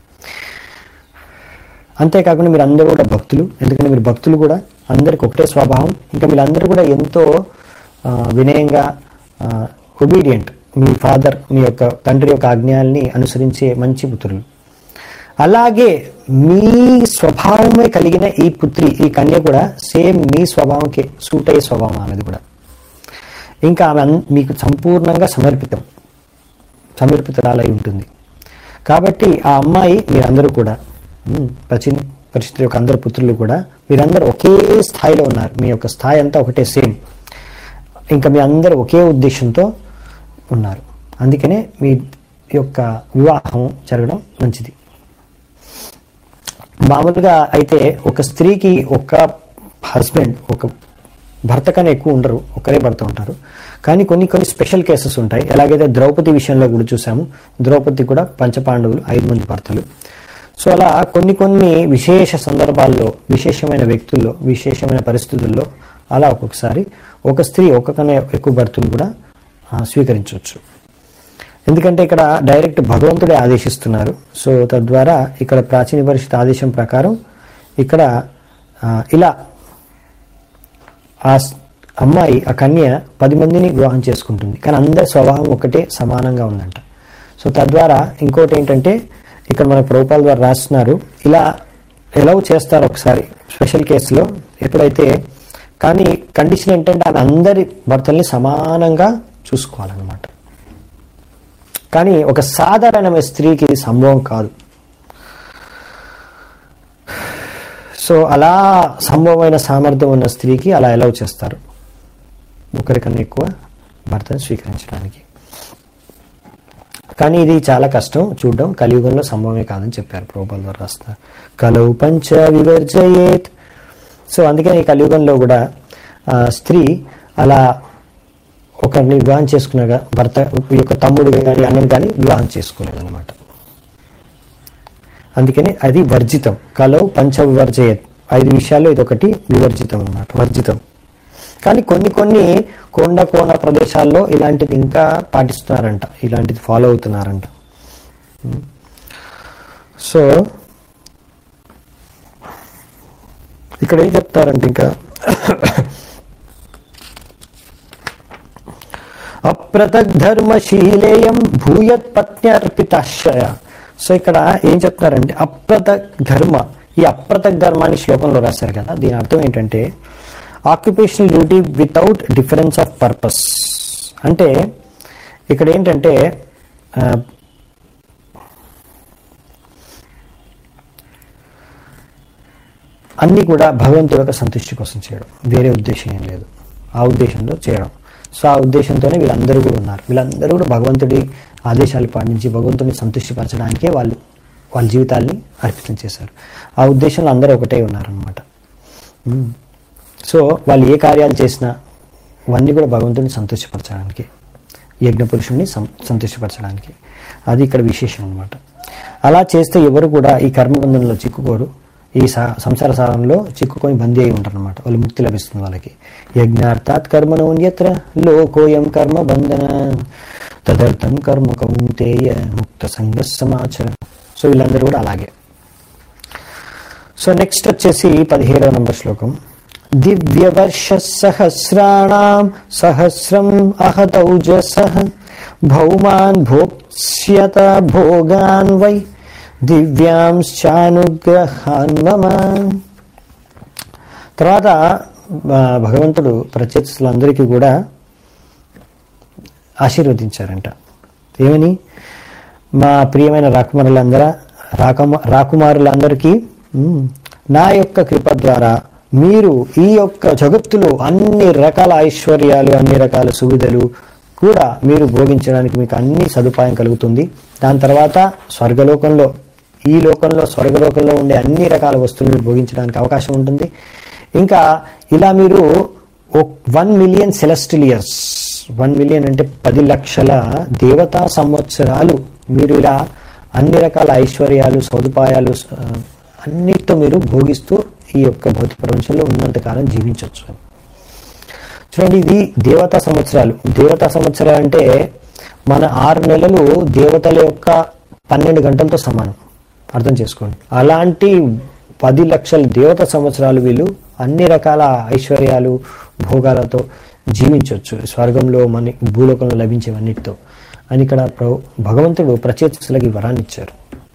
Speaker 1: అంతేకాకుండా మీరు అందరూ కూడా భక్తులు, ఎందుకంటే మీరు భక్తులు కూడా అందరికి ఒకటే స్వభావం. ఇంకా మీరందరూ కూడా ఎంతో వినయంగా ఒబీడియంట్, మీ ఫాదర్ మీ యొక్క తండ్రి యొక్క ఆజ్ఞల్ని అనుసరించే మంచి పుత్రులు. అలాగే మీ స్వభావమే కలిగిన ఈ పుత్రి ఈ కన్య కూడా సేమ్ మీ స్వభావంకి సూట్ అయ్యే స్వభావం ఆమెది కూడా. ఇంకా ఆమె మీకు సంపూర్ణంగా సమర్పితం సమర్పితురాలై ఉంటుంది. కాబట్టి ఆ అమ్మాయి మీరందరూ కూడా ప్రచి పరిస్థితి యొక్క అందరు పుత్రులు కూడా మీరందరూ ఒకే స్థాయిలో ఉన్నారు. మీ యొక్క స్థాయి అంతా ఒకటే సేమ్. ఇంకా మీ అందరూ ఒకే ఉద్దేశంతో ఉన్నారు. అందుకనే మీ యొక్క వివాహం జరగడం మంచిది. మామూలుగా అయితే ఒక స్త్రీకి ఒక హస్బెండ్ ఒక భర్త కన్నా ఎక్కువ ఉండరు, ఒకరే భర్త ఉంటారు. కానీ కొన్ని కొన్ని స్పెషల్ కేసెస్ ఉంటాయి. ఎలాగైతే ద్రౌపది విషయంలో కూడా చూసాము, ద్రౌపది కూడా పంచపాండవులు ఐదు మంది భర్తలు. సో అలా కొన్ని కొన్ని విశేష సందర్భాల్లో విశేషమైన వ్యక్తుల్లో విశేషమైన పరిస్థితుల్లో అలా ఒక్కొక్కసారి ఒక స్త్రీ ఒక్కకన్నా ఎక్కువ భర్తలు కూడా స్వీకరించవచ్చు. ఎందుకంటే ఇక్కడ డైరెక్ట్ భగవంతుడే ఆదేశిస్తున్నారు. సో తద్వారా ఇక్కడ ప్రాచీన పరిషత్ ఆదేశం ప్రకారం ఇక్కడ ఇలా ఆ అమ్మాయి ఆ కన్య పది మందిని వివాహం చేసుకుంటుంది. కానీ అందరి స్వభావం ఒకటే సమానంగా ఉందంట. సో తద్వారా ఇంకోటి ఏంటంటే ఇక్కడ మన ప్రభుపాల ద్వారా రాస్తున్నారు, ఇలా ఎలా చేస్తారు ఒకసారి స్పెషల్ కేసులో ఎప్పుడైతే, కానీ కండిషన్ ఏంటంటే అది అందరి భర్తల్ని సమానంగా చూసుకోవాలన్నమాట. కానీ ఒక సాధారణమైన స్త్రీకి ఇది సంభవం కాదు. సో అలా సంభవమైన సామర్థ్యం ఉన్న స్త్రీకి అలా ఎలా చేస్తారు, ఒకరికన్నా ఎక్కువ భర్తను స్వీకరించడానికి. కానీ ఇది చాలా కష్టం చూడడం, కలియుగంలో సంభవమే కాదని చెప్పారు ప్రభుపాల ద్వారా రాస్తారు. కలవు పంచ వివర్జయేత్. సో అందుకని ఈ కలియుగంలో కూడా స్త్రీ అలా ఒకరిని వివాహం చేసుకున్నాక భర్త యొక్క తమ్ముడు కానీ అన్నని కానీ వివాహం చేసుకోలేదు అనమాట. అందుకని అది వర్జితం. కలవు పంచ వివర్జయేత్, ఐదు విషయాల్లో ఇది ఒకటి వివర్జితం అన్నమాట, వర్జితం. కానీ కొన్ని కొన్ని కొండ కోన ప్రదేశాల్లో ఇలాంటిది ఇంకా పాటిస్తున్నారంట, ఇలాంటిది ఫాలో అవుతున్నారంట. సో ఇక్కడ ఏం చెప్తారంటే ఇంకా అప్రతక్ ధర్మశీలేయం భూయత్ పత్న్యర్పితాశ్రయ. సో ఇక్కడ ఏం చెప్తున్నారంటే అప్రతక్ ధర్మ, ఈ అప్రతక్ ధర్మాన్ని శ్లోకంలో రాశారు కదా, దీని అర్థం ఏంటంటే occupational duty without difference of purpose. అంటే ఇక్కడ ఏంటంటే అన్నీ కూడా భగవంతుడి యొక్క సంతృష్టి కోసం చేయడం, వేరే ఉద్దేశం ఏం లేదు, ఆ ఉద్దేశంలో చేయడం. సో ఆ ఉద్దేశంతోనే వీళ్ళందరూ కూడా ఉన్నారు. వీళ్ళందరూ కూడా భగవంతుడి ఆదేశాలు పాటించి భగవంతుడిని సంతృష్టిపరచడానికే వాళ్ళు వాళ్ళ జీవితాల్ని అర్పితం చేశారు. ఆ ఉద్దేశంలో అందరూ ఒకటే ఉన్నారనమాట. సో వాళ్ళు ఏ కార్యాలు చేసినా అవన్నీ కూడా భగవంతుడిని సంతృష్టిపరచడానికి, యజ్ఞ పురుషుడిని సం సంతృష్టిపరచడానికి. అది ఇక్కడ విశేషం అనమాట. అలా చేస్తే ఎవరు కూడా ఈ కర్మబంధంలో చిక్కుకోరు, ఈ సంసార సారంలో చిక్కుకొని బందీ అయి ఉంటారు అనమాట. వాళ్ళు ముక్తి లభిస్తుంది వాళ్ళకి. యజ్ఞార్థాత్ కర్మణోన్యత్ర లోకోయం కర్మ బంధన తదర్థం కర్మ కౌంతేయ ముక్త సంగ సమాచర. సో వీళ్ళందరూ కూడా అలాగే. సో నెక్స్ట్ వచ్చేసి పదిహేడవ నంబర్ శ్లోకం. దివ్యవర్ష సహస్రాణం సహస్రం అహతౌజసః భౌమాన్ భోక్ష్యత భోగాన్ వై దివ్యాంశ్చానుగ్రహాన్ మమ. తర్వాత భగవంతుడు ప్రత్యక్షులందరికీ కూడా ఆశీర్వదించారంట. ఏమని? మా ప్రియమైన రాకుమారులందరూ రాకమ రాకుమారులందరికీ నా యొక్క కృప ద్వారా మీరు ఈ యొక్క జగత్తులో అన్ని రకాల ఐశ్వర్యాలు, అన్ని రకాల సువిధలు కూడా మీరు భోగించడానికి మీకు అన్ని సదుపాయం కలుగుతుంది. దాని తర్వాత స్వర్గలోకంలో, ఈ లోకంలో స్వర్గలోకంలో ఉండే అన్ని రకాల వస్తువులను భోగించడానికి అవకాశం ఉంటుంది. ఇంకా ఇలా మీరు one million celestial years, one million అంటే పది లక్షల దేవతా సంవత్సరాలు మీరు ఇలా అన్ని రకాల ఐశ్వర్యాలు, సదుపాయాలు అన్నిటితో మీరు భోగిస్తూ ఈ యొక్క భౌతిక ప్రపంచంలో ఉన్నంతకాలం జీవించవచ్చు. చూడండి, ఇది దేవతా సంవత్సరాలు. దేవతా సంవత్సరాలు అంటే మన ఆరు నెలలు దేవతల యొక్క పన్నెండు గంటలతో సమానం. అర్థం చేసుకోండి. అలాంటి పది లక్షల దేవతా సంవత్సరాలు వీళ్ళు అన్ని రకాల ఐశ్వర్యాలు, భోగాలతో జీవించవచ్చు స్వర్గంలో, మన భూలోకంలో లభించేవన్నిటితో అని ఇక్కడ భగవంతుడు ప్రత్యక్షులకి వరాన్ని ఇచ్చారు.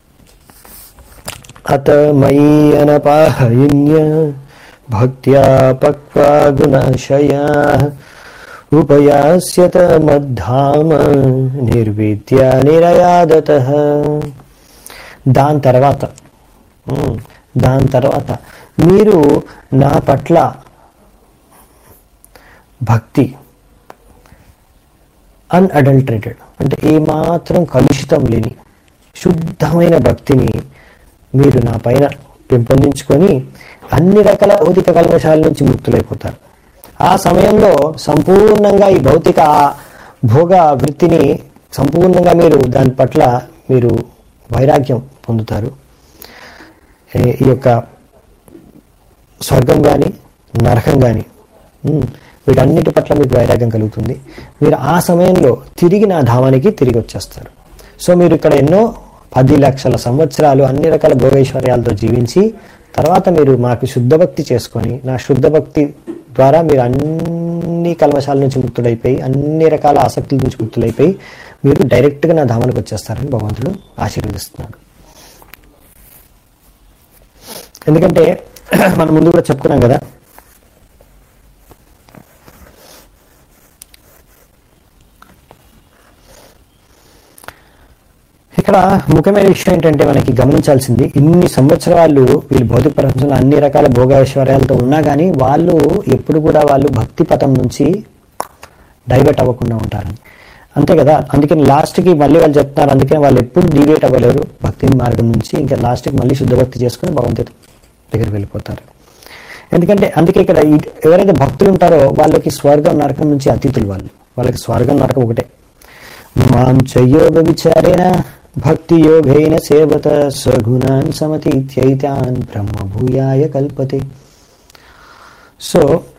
Speaker 1: అత మయి అనపాహయిన్య భక్త్యా పక్వా గుణశయా ఉపయాస్యత మద్ధామ నిర్విద్య నిరయాదతః. దాని తర్వాత దాని తర్వాత మీరు నా పట్ల భక్తి అన్అడల్టరేటెడ్ అంటే ఏమాత్రం కలుషితం లేని శుద్ధమైన భక్తిని మీరు నా పైన పెంపొందించుకొని అన్ని రకాల భౌతిక కల్మషాల నుంచి ముక్తులైపోతారు. ఆ సమయంలో సంపూర్ణంగా ఈ భౌతిక భోగ వృత్తిని సంపూర్ణంగా మీరు దాని పట్ల మీరు వైరాగ్యం పొందుతారు. ఈ యొక్క స్వర్గం కానీ నరకం కానీ వీటన్నిటి పట్ల మీకు వైరాగ్యం కలుగుతుంది. మీరు ఆ సమయంలో తిరిగి నా ధామానికి తిరిగి వచ్చేస్తారు. సో మీరు ఇక్కడ ఎన్నో పది లక్షల సంవత్సరాలు అన్ని రకాల భోగైశ్వర్యాలతో జీవించి తర్వాత మీరు మాకు శుద్ధ భక్తి చేసుకొని నా శుద్ధ భక్తి ద్వారా మీరు అన్ని కల్మశాల నుంచి ముక్తుడైపోయి అన్ని రకాల ఆసక్తుల నుంచి ముక్తులైపోయి మీరు డైరెక్ట్గా నా ధామానికి వచ్చేస్తారని భగవంతుడు ఆశీర్వదిస్తున్నాడు. ఎందుకంటే మనం ముందు కూడా చెప్పుకున్నాం కదా, ఇక్కడ ముఖ్యమైన విషయం ఏంటంటే మనకి గమనించాల్సింది, ఇన్ని సంవత్సరాలు వీళ్ళు భౌతిక ప్రపంచంలో అన్ని రకాల భోగైశ్వర్యాలతో ఉన్నా కానీ వాళ్ళు ఎప్పుడు కూడా వాళ్ళు భక్తి పథం నుంచి డైవర్ట్ అవ్వకుండా ఉంటారని. అంతే కదా, అందుకని లాస్ట్కి మళ్ళీ వాళ్ళు చెప్తున్నారు, అందుకని వాళ్ళు ఎప్పుడు డివేట్ అవ్వలేరు భక్తి మార్గం నుంచి. ఇంకా లాస్ట్కి మళ్ళీ శుద్ధ భక్తి చేసుకుని భగవంతుడి దగ్గరికి వెళ్ళిపోతారు. ఎందుకంటే అందుకే ఇక్కడ ఎవరైతే భక్తులు ఉంటారో వాళ్ళకి స్వర్గం నరకం నుంచి అతీతులు. వాళ్ళు వాళ్ళకి స్వర్గం నరకం ఒకటే. మాం చయోగ విచారేణ భక్తి యోగైన సేవత స్వగుణాన్ సమతీత్యైతాన్ బ్రహ్మ భూయాయ కల్పతే. సో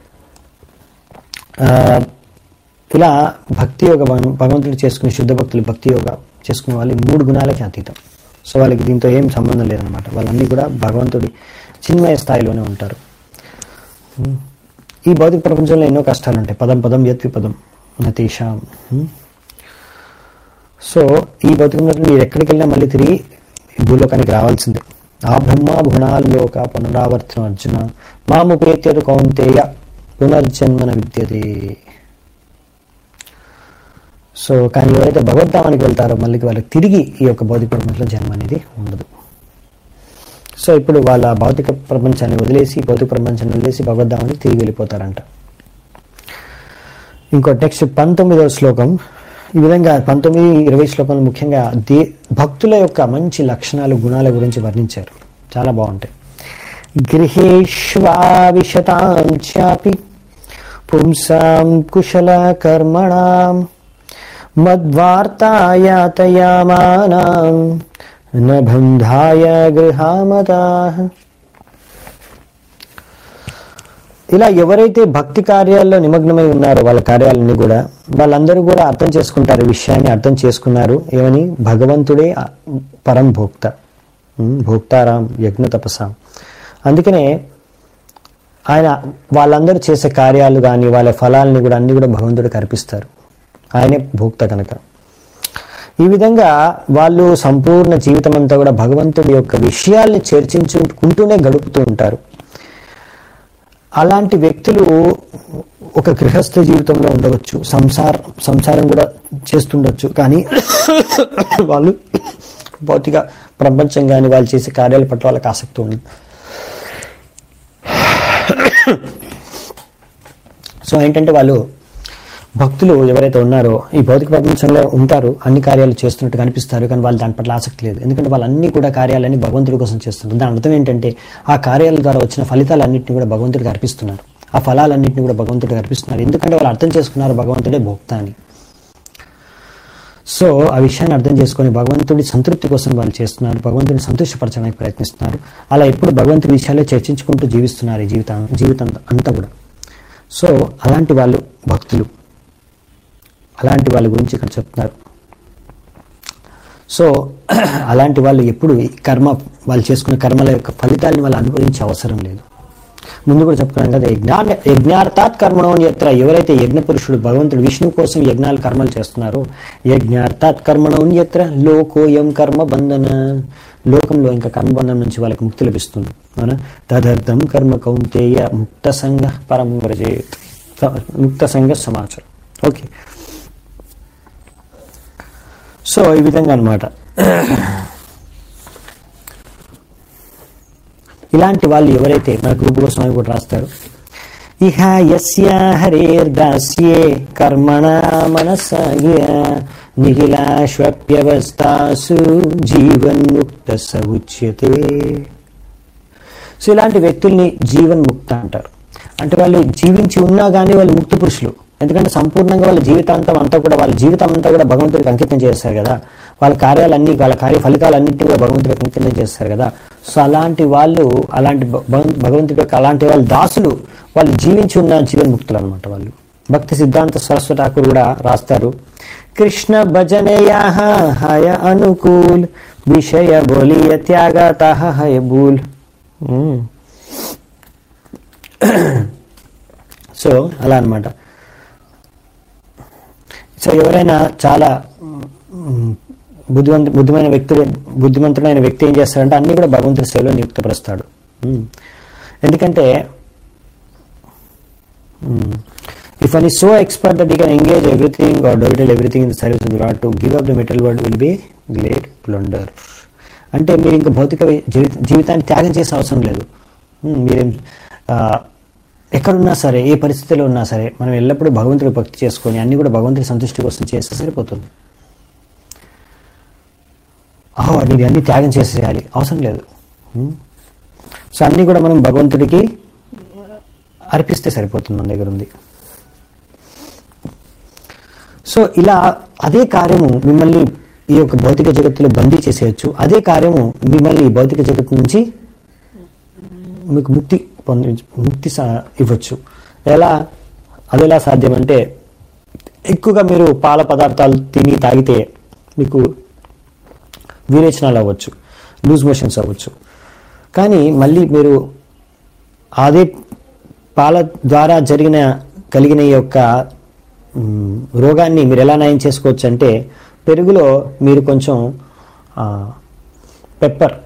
Speaker 1: ఇలా భక్తి యోగ భగవంతుడు చేసుకునే శుద్ధ భక్తులు భక్తి యోగ చేసుకునే వాళ్ళు మూడు గుణాలకి అతీతం. సో వాళ్ళకి దీంతో ఏం సంబంధం లేదనమాట. వాళ్ళన్నీ కూడా భగవంతుడి చిన్మయ స్థాయిలోనే ఉంటారు. ఈ భౌతిక ప్రపంచంలో ఎన్నో కష్టాలు ఉంటాయి. పదం పదం యత్వి పదం నతీషాం. సో ఈ భౌతికంలో మీరు ఎక్కడికి వెళ్ళినా మళ్ళీ తిరిగి భూలోకానికి రావాల్సిందే. ఆ బ్రహ్మ గుణాల్లోక పునరావర్తన అర్జున మాముపేత్యదు కౌంతేయ పునర్జన్మన విద్యతే. సో కానీ ఎవరైతే భగవద్ధామానికి వెళ్తారో మళ్ళీ వాళ్ళకి తిరిగి ఈ యొక్క భౌతిక ప్రపంచంలో జన్మ అనేది ఉండదు. సో ఇప్పుడు వాళ్ళ భౌతిక ప్రపంచాన్ని వదిలేసి భౌతిక ప్రపంచాన్ని వదిలేసి భగవద్ధామానికి తిరిగి వెళ్ళిపోతారంట. ఇంకో నెక్స్ట్ పంతొమ్మిదవ శ్లోకం. ఈ విధంగా పంతొమ్మిది ఇరవై శ్లోకంలో ముఖ్యంగా దే భక్తుల యొక్క మంచి లక్షణాలు గుణాల గురించి వర్ణించారు. చాలా బాగుంటాయి. గృహేష్వావిశతాం చాపి పుంసాం కుశల కర్మణాం మద్వార్తాయాతయామానాం న బంధాయ గృహామతాః. ఇలా ఎవరైతే భక్తి కార్యాల్లో నిమగ్నమై ఉన్నారో వాళ్ళ కార్యాలన్నీ కూడా వాళ్ళందరూ కూడా అర్థం చేసుకుంటారు. ఈ విషయాన్ని అర్థం చేసుకున్నారు. ఏమని? భగవంతుడే పరం భోక్త, భోక్తారాం యజ్ఞ తపసాం. అందుకనే ఆయన వాళ్ళందరూ చేసే కార్యాలు కానీ వాళ్ళ ఫలాలని కూడా అన్ని కూడా భగవంతుడికి అర్పిస్తారు. ఆయనే భోక్త కనుక. ఈ విధంగా వాళ్ళు సంపూర్ణ జీవితం అంతా కూడా భగవంతుడి యొక్క విషయాల్ని చర్చించుకుంటూనే గడుపుతూ ఉంటారు. అలాంటి వ్యక్తులు ఒక గృహస్థ జీవితంలో ఉండవచ్చు, సంసార సంసారం కూడా చేస్తుండొచ్చు. కానీ వాళ్ళు భౌతిక ప్రపంచం కానీ వాళ్ళు చేసే కార్యాల పట్ల వాళ్ళకి ఆసక్తి ఉంది. సో ఏంటంటే వాళ్ళు భక్తులు ఎవరైతే ఉన్నారో ఈ భౌతిక ప్రపంచంలో ఉంటారు, అన్ని కార్యాలు చేస్తున్నట్టు కనిపిస్తారు, కానీ వాళ్ళు దాని పట్ల ఆసక్తి లేదు. ఎందుకంటే వాళ్ళన్ని కూడా కార్యాలన్నీ భగవంతుడి కోసం చేస్తున్నారు. దాని అర్థం ఏంటంటే ఆ కార్యాల ద్వారా వచ్చిన ఫలితాలన్నింటినీ కూడా భగవంతుడికి అర్పిస్తున్నారు, ఆ ఫలాలన్నింటినీ కూడా భగవంతుడికి అర్పిస్తున్నారు. ఎందుకంటే వాళ్ళు అర్థం చేసుకున్నారు భగవంతుడే భోక్త అని. సో ఆ విషయాన్ని అర్థం చేసుకొని భగవంతుడి సంతృప్తి కోసం వాళ్ళు చేస్తున్నారు, భగవంతుడిని సంతృష్టిపరచడానికి ప్రయత్నిస్తున్నారు. అలా ఎప్పుడు భగవంతుడి విషయాలే చర్చించుకుంటూ జీవిస్తున్నారు ఈ జీవితం జీవితం అంతా కూడా. సో అలాంటి వాళ్ళు భక్తులు, అలాంటి వాళ్ళ గురించి ఇక్కడ చెప్తున్నారు. సో అలాంటి వాళ్ళు ఎప్పుడు కర్మ వాళ్ళు చేసుకున్న కర్మల యొక్క ఫలితాలను వాళ్ళు అనుభవించే అవసరం లేదు. ముందు కూడా చెప్పుకున్నాం కదా, యజ్ఞా యజ్ఞార్థాత్ కర్మణోన్ యత్ర, ఎవరైతే యజ్ఞ పురుషుడు భగవంతుడు విష్ణు కోసం యజ్ఞాలు కర్మలు చేస్తున్నారో, యజ్ఞార్థాత్ కర్మణోన్ యత్ర లోకోయం కర్మ బంధన, లోకంలో ఇంకా కర్మబంధం నుంచి వాళ్ళకి ముక్తి లభిస్తుంది. అవునా? తదర్థం కర్మ కౌంతేయ ముక్త సంగ పరం వ్రజేత్, ముక్త సంగ సమాచారం. ఓకే, సో ఈ విధంగా అన్నమాట. ఇలాంటి వాళ్ళు ఎవరైతే మనకు రూప గోస్వామి కూడా రాస్తారు, ఇహ యస్య హరేర్దాస్యే కర్మణ మనసా నిఖిలాశ్వప్యవస్థాసు జీవన్ముక్త స ఉచ్యతే. సో ఇలాంటి వ్యక్తుల్ని జీవన్ముక్త అంటారు. అంటే వాళ్ళు జీవించి ఉన్నా కానీ వాళ్ళు ముక్తి పురుషులు. ఎందుకంటే సంపూర్ణంగా వాళ్ళ జీవితాంతం అంతా కూడా వాళ్ళ జీవితం అంతా కూడా భగవంతుడికి అంకితం చేస్తారు కదా, వాళ్ళ కార్యాలన్నీ వాళ్ళ కార్య ఫలితాలన్నింటినీ కూడా భగవంతుడికి అంకితం చేస్తారు కదా. సో అలాంటి వాళ్ళు, అలాంటి భగవంతుడి యొక్క అలాంటి వాళ్ళ దాసులు, వాళ్ళు జీవించి ఉన్న జీవన్ముక్తులు అనమాట వాళ్ళు. భక్తి సిద్ధాంత సరస్వతి ఠాకూర్ కూడా రాస్తారు, కృష్ణ భజనయా హయ అనుకూల్ విషయ బోలియ త్యాగత హయ బూల్. సో అలా అనమాట. సో ఎవరైనా చాలా బుద్ధివంత బుద్ధిమైన వ్యక్తులు బుద్ధిమంతుడైన వ్యక్తి ఏం చేస్తాడంటే అన్ని కూడా భగవంతుడి సేవలో నియుక్తపరుస్తాడు. ఎందుకంటే if one is so expert that you can engage everything or donate everything in the service of the Lord to give up the material world will be great plunder. అంటే మీరు ఇంకా భౌతిక జీవితాన్ని త్యాగం చేసే అవసరం లేదు. మీరేం ఎక్కడున్నా సరే, ఏ పరిస్థితిలో ఉన్నా సరే, మనం ఎల్లప్పుడూ భగవంతుడి భక్తి చేసుకొని అన్ని కూడా భగవంతుడి సంతృష్టి కోసం చేస్తే సరిపోతుంది. అహో నీకు అన్ని త్యాగం చేసేయాలి అవసరం లేదు. సో అన్నీ కూడా మనం భగవంతుడికి అర్పిస్తే సరిపోతుంది, మన దగ్గర ఉంది. సో ఇలా అదే కార్యము మిమ్మల్ని ఈ యొక్క భౌతిక జగత్తులో బందీ చేసేయచ్చు, అదే కార్యము మిమ్మల్ని భౌతిక జగత్తు నుంచి మీకు ముక్తి పొంది ముక్తి ఇవ్వచ్చు. ఎలా అది ఎలా సాధ్యం అంటే, ఎక్కువగా మీరు పాల పదార్థాలు తిని తాగితే మీకు విరేచనాలు అవ్వచ్చు, లూజ్ మోషన్స్ అవ్వచ్చు. కానీ మళ్ళీ మీరు అదే పాల ద్వారా జరిగిన కలిగిన ఈ యొక్క రోగాన్ని మీరు ఎలా నయం చేసుకోవచ్చు అంటే, పెరుగులో మీరు కొంచెం పెప్పర్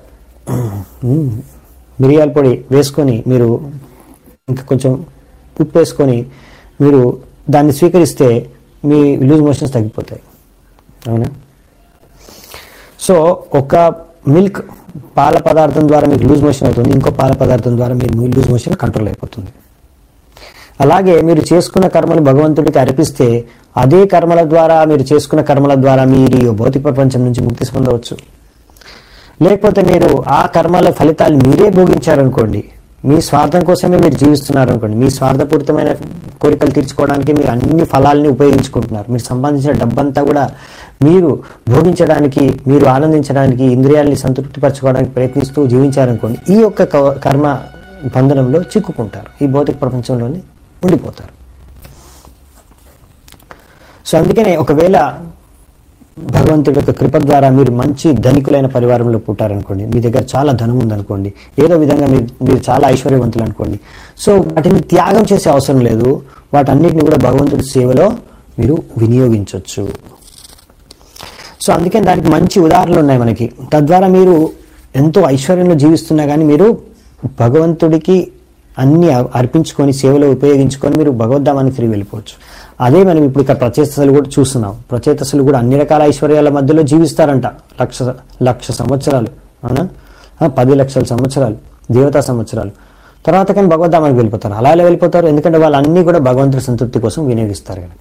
Speaker 1: మిరియాల పొడి వేసుకొని, మీరు ఇంకా కొంచెం ఉప్పు వేసుకొని మీరు దాన్ని స్వీకరిస్తే మీ లూజ్ మోషన్స్ తగ్గిపోతాయి. అవునా? సో ఒక మిల్క్ పాల పదార్థం ద్వారా మీకు లూజ్ మోషన్ అవుతుంది, ఇంకో పాల పదార్థం ద్వారా మీరు లూజ్ మోషన్ కంట్రోల్ అయిపోతుంది. అలాగే మీరు చేసుకున్న కర్మలు భగవంతుడికి అర్పిస్తే అదే కర్మల ద్వారా మీరు చేసుకున్న కర్మల ద్వారా మీరు భౌతిక ప్రపంచం నుంచి ముక్తి పొందవచ్చు. లేకపోతే మీరు ఆ కర్మల ఫలితాలు మీరే భోగించారనుకోండి, మీ స్వార్థం కోసమే మీరు జీవిస్తున్నారు అనుకోండి, మీ స్వార్థపూరితమైన కోరికలు తీర్చుకోవడానికి మీరు అన్ని ఫలాల్ని ఉపయోగించుకుంటున్నారు, మీరు సంపాదించిన డబ్బంతా కూడా మీరు భోగించడానికి, మీరు ఆనందించడానికి, ఇంద్రియాలని సంతృప్తిపరచుకోవడానికి ప్రయత్నిస్తూ జీవించారనుకోండి, ఈ యొక్క కర్మ బంధనంలో చిక్కుకుంటారు, ఈ భౌతిక ప్రపంచంలోనే ఉండిపోతారు. సో అందుకనే ఒకవేళ భగవంతుడి యొక్క కృప ద్వారా మీరు మంచి ధనికులైన పరివారంలో పుట్టారనుకోండి, మీ దగ్గర చాలా ధనం ఉందనుకోండి, ఏదో విధంగా మీరు మీరు చాలా ఐశ్వర్యవంతులు అనుకోండి. సో వాటిని త్యాగం చేసే అవసరం లేదు, వాటన్నిటిని కూడా భగవంతుడి సేవలో మీరు వినియోగించవచ్చు. సో అందుకని దానికి మంచి ఉదాహరణలు ఉన్నాయి మనకి. తద్వారా మీరు ఎంతో ఐశ్వర్యంలో జీవిస్తున్నా కానీ మీరు భగవంతుడికి అన్ని అర్పించుకొని సేవలో ఉపయోగించుకొని మీరు భగవద్ధామానికి తిరిగి వెళ్ళిపోవచ్చు. అదే మనం ఇప్పుడు ఇక్కడ ప్రచేతసులు కూడా చూస్తున్నాం. ప్రచేతసులు కూడా అన్ని రకాల ఐశ్వర్యాల మధ్యలో జీవిస్తారంట లక్ష లక్ష సంవత్సరాలు, అవునా, పది లక్షల సంవత్సరాలు, దేవతా సంవత్సరాలు. తర్వాత కానీ భగవద్ధామానికి వెళ్ళిపోతారు. అలా ఎలా వెళ్ళిపోతారు? ఎందుకంటే వాళ్ళు అన్నీ కూడా భగవంతుడి సంతృప్తి కోసం వినియోగిస్తారు కనుక.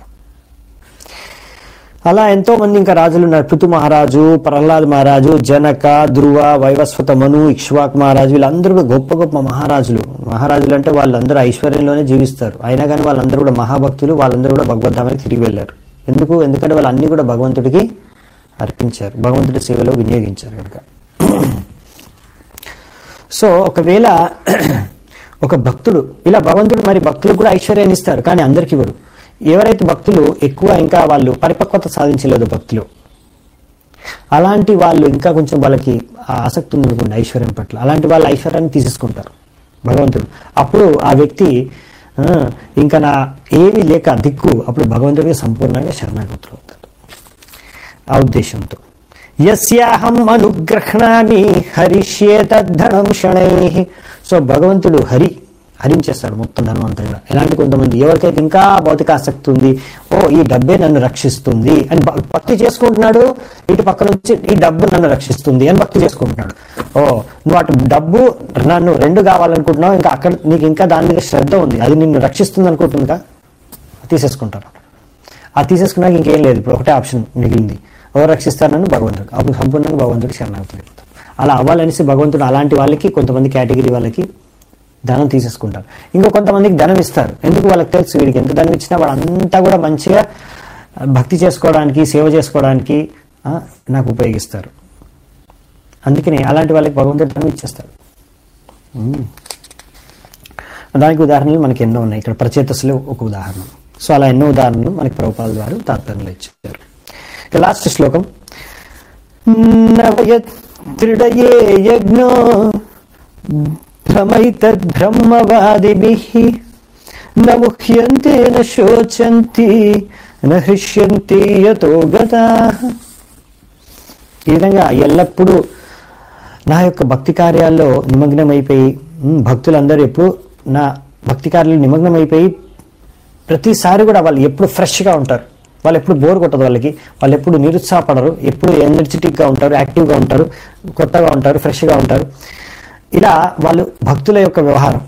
Speaker 1: అలా ఎంతో మంది ఇంకా రాజులు ఉన్నారు. పృథు మహారాజు, ప్రహ్లాద్ మహారాజు, జనక, ధ్రువ, వైవస్వత మను, ఇక్ష్వాక్ మహారాజు, వీళ్ళందరూ కూడా గొప్ప గొప్ప మహారాజులు. మహారాజులు అంటే వాళ్ళందరూ ఐశ్వర్యంలోనే జీవిస్తారు. అయినా కానీ వాళ్ళందరూ కూడా మహాభక్తులు, వాళ్ళందరూ కూడా భగవద్ధామానికి తిరిగి వెళ్ళారు. ఎందుకు? ఎందుకంటే వాళ్ళు అన్ని కూడా భగవంతుడికి అర్పించారు, భగవంతుడి సేవలో వినియోగించారు కనుక. సో ఒకవేళ ఒక భక్తుడు ఇలా భగవంతుడు మరి భక్తులకు కూడా ఐశ్వర్యాన్ని ఇస్తారు, కానీ అందరికి ఇవ్వరు. ఎవరైతే భక్తులు ఎక్కువ ఇంకా వాళ్ళు పరిపక్వత సాధించలేదు భక్తులు, అలాంటి వాళ్ళు ఇంకా కొంచెం వాళ్ళకి ఆసక్తి ఉందనుకోండి ఐశ్వర్యం పట్ల, అలాంటి వాళ్ళ ఐశ్వర్యాన్ని తీసేసుకుంటారు భగవంతుడు. అప్పుడు ఆ వ్యక్తి ఇంకా నా ఏమీ లేక దిక్కు, అప్పుడు భగవంతుడికి సంపూర్ణంగా శరణాగతులు అవుతారు. ఆ ఉద్దేశంతో యస్యాహం అనుగ్రహణామి హరిష్యే తద్ధనం శణైః. సో భగవంతుడు హరి హరించేస్తాడు మొత్తం ధనవంతుడిగా. ఎలాంటి కొంతమంది ఎవరికైతే ఇంకా భౌతిక ఆసక్తి ఉంది, ఓ ఈ డబ్బే నన్ను రక్షిస్తుంది అని భక్తి చేసుకుంటున్నాడు, ఇటు పక్క నుంచి ఈ డబ్బు నన్ను రక్షిస్తుంది అని భక్తి చేసుకుంటున్నాడు. ఓ నువ్వు అటు డబ్బు నన్ను రెండు కావాలనుకుంటున్నావు, ఇంకా అక్కడ నీకు ఇంకా దాని మీద శ్రద్ధ ఉంది, అది నిన్ను రక్షిస్తుంది అనుకుంటుందిగా, తీసేసుకుంటారు. అది తీసేసుకున్నాక ఇంకేం లేదు, ఇప్పుడు ఒకటే ఆప్షన్ మిగిలింది, ఎవరు రక్షిస్తారు నన్ను? భగవంతుడు. అప్పుడు సంపూర్ణంగా భగవంతుడికి శరణాగతులు. అలా అవ్వాలనేసి భగవంతుడు అలాంటి వాళ్ళకి, కొంతమంది కేటగిరీ వాళ్ళకి ధనం తీసేసుకుంటారు. ఇంకో కొంతమందికి ధనం ఇస్తారు. ఎందుకు? వాళ్ళకి తెలుసు వీడికి ఎంత ధనం ఇచ్చినా వాడు అంతా కూడా మంచిగా భక్తి చేసుకోవడానికి, సేవ చేసుకోవడానికి నాకు ఉపయోగిస్తారు. అందుకని అలాంటి వాళ్ళకి భగవంతుడు ధనం ఇచ్చేస్తారు. దానికి ఉదాహరణలు మనకి ఎన్నో ఉన్నాయి. ఇక్కడ ప్రచేతసులు ఒక ఉదాహరణ. సో అలా ఎన్నో ఉదాహరణలు మనకి ప్రభుపాదుల వారు తాత్పర్యంలో ఇచ్చారు. ఇక లాస్ట్ శ్లోకం, నవయత్రిడయే యజ్ఞో భ్రమైతద్బ్రహ్మవాదిభిః న ముహ్యంతే న శోచంతి న హృష్యంతి యతో గతాః. ఈ విధంగా ఎల్లప్పుడూ నా యొక్క భక్తి కార్యాల్లో నిమగ్నమైపోయి, భక్తులందరూ ఎప్పుడు నా భక్తి కార్యాలు నిమగ్నమైపోయి ప్రతిసారి కూడా వాళ్ళు ఎప్పుడు ఫ్రెష్గా ఉంటారు, వాళ్ళు ఎప్పుడు బోర్ కొట్టదు వాళ్ళకి, వాళ్ళు ఎప్పుడు నిరుత్సాహపడరు, ఎప్పుడు ఎనర్జెటిక్గా ఉంటారు, యాక్టివ్గా ఉంటారు, కొత్తగా ఉంటారు, ఫ్రెష్గా ఉంటారు. ఇలా వాళ్ళు భక్తుల యొక్క వ్యవహారం.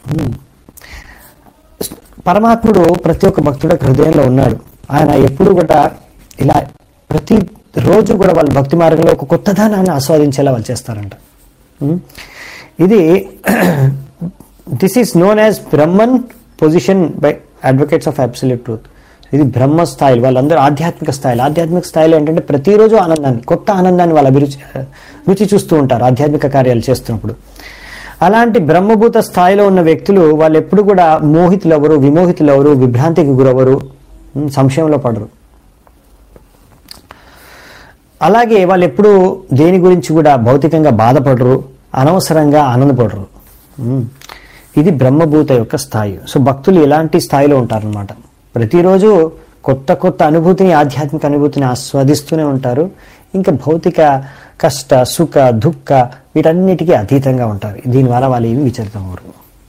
Speaker 1: పరమాత్ముడు ప్రతి ఒక్క భక్తుడు హృదయంలో ఉన్నాడు. ఆయన ఎప్పుడు కూడా ఇలా ప్రతి రోజు కూడా వాళ్ళ భక్తి మార్గంలో ఒక కొత్తదానాన్ని ఆస్వాదించేలా వాళ్ళు చేస్తారంట. ఇది this is known as Brahman position by advocates of absolute truth. ఇది బ్రహ్మ స్థాయిలు, వాళ్ళందరూ ఆధ్యాత్మిక స్థాయిలు. ఆధ్యాత్మిక స్థాయిలో ఏంటంటే ప్రతిరోజు ఆనందాన్ని, కొత్త ఆనందాన్ని వాళ్ళ అభిరుచి రుచి చూస్తూ ఉంటారు ఆధ్యాత్మిక కార్యాలు చేస్తున్నప్పుడు. అలాంటి బ్రహ్మభూత స్థాయిలో ఉన్న వ్యక్తులు వాళ్ళు ఎప్పుడు కూడా మోహితులు ఎవరు, విమోహితులు ఎవరు, విభ్రాంతికి గురవరు, సంశయంలో పడరు. అలాగే వాళ్ళు ఎప్పుడు దేని గురించి కూడా భౌతికంగా బాధపడరు, అనవసరంగా ఆనందపడరు. ఇది బ్రహ్మభూత యొక్క స్థాయి. సో భక్తులు ఎలాంటి స్థాయిలో ఉంటారనమాట, ప్రతిరోజు కొత్త కొత్త అనుభూతిని, ఆధ్యాత్మిక అనుభూతిని ఆస్వాదిస్తూనే ఉంటారు. ఇంకా భౌతిక కష్ట, సుఖ, దుఃఖ వీటన్నిటికీ అతీతంగా ఉంటారు. దీనివల్ల వాళ్ళు ఏమి విచలితమవరు.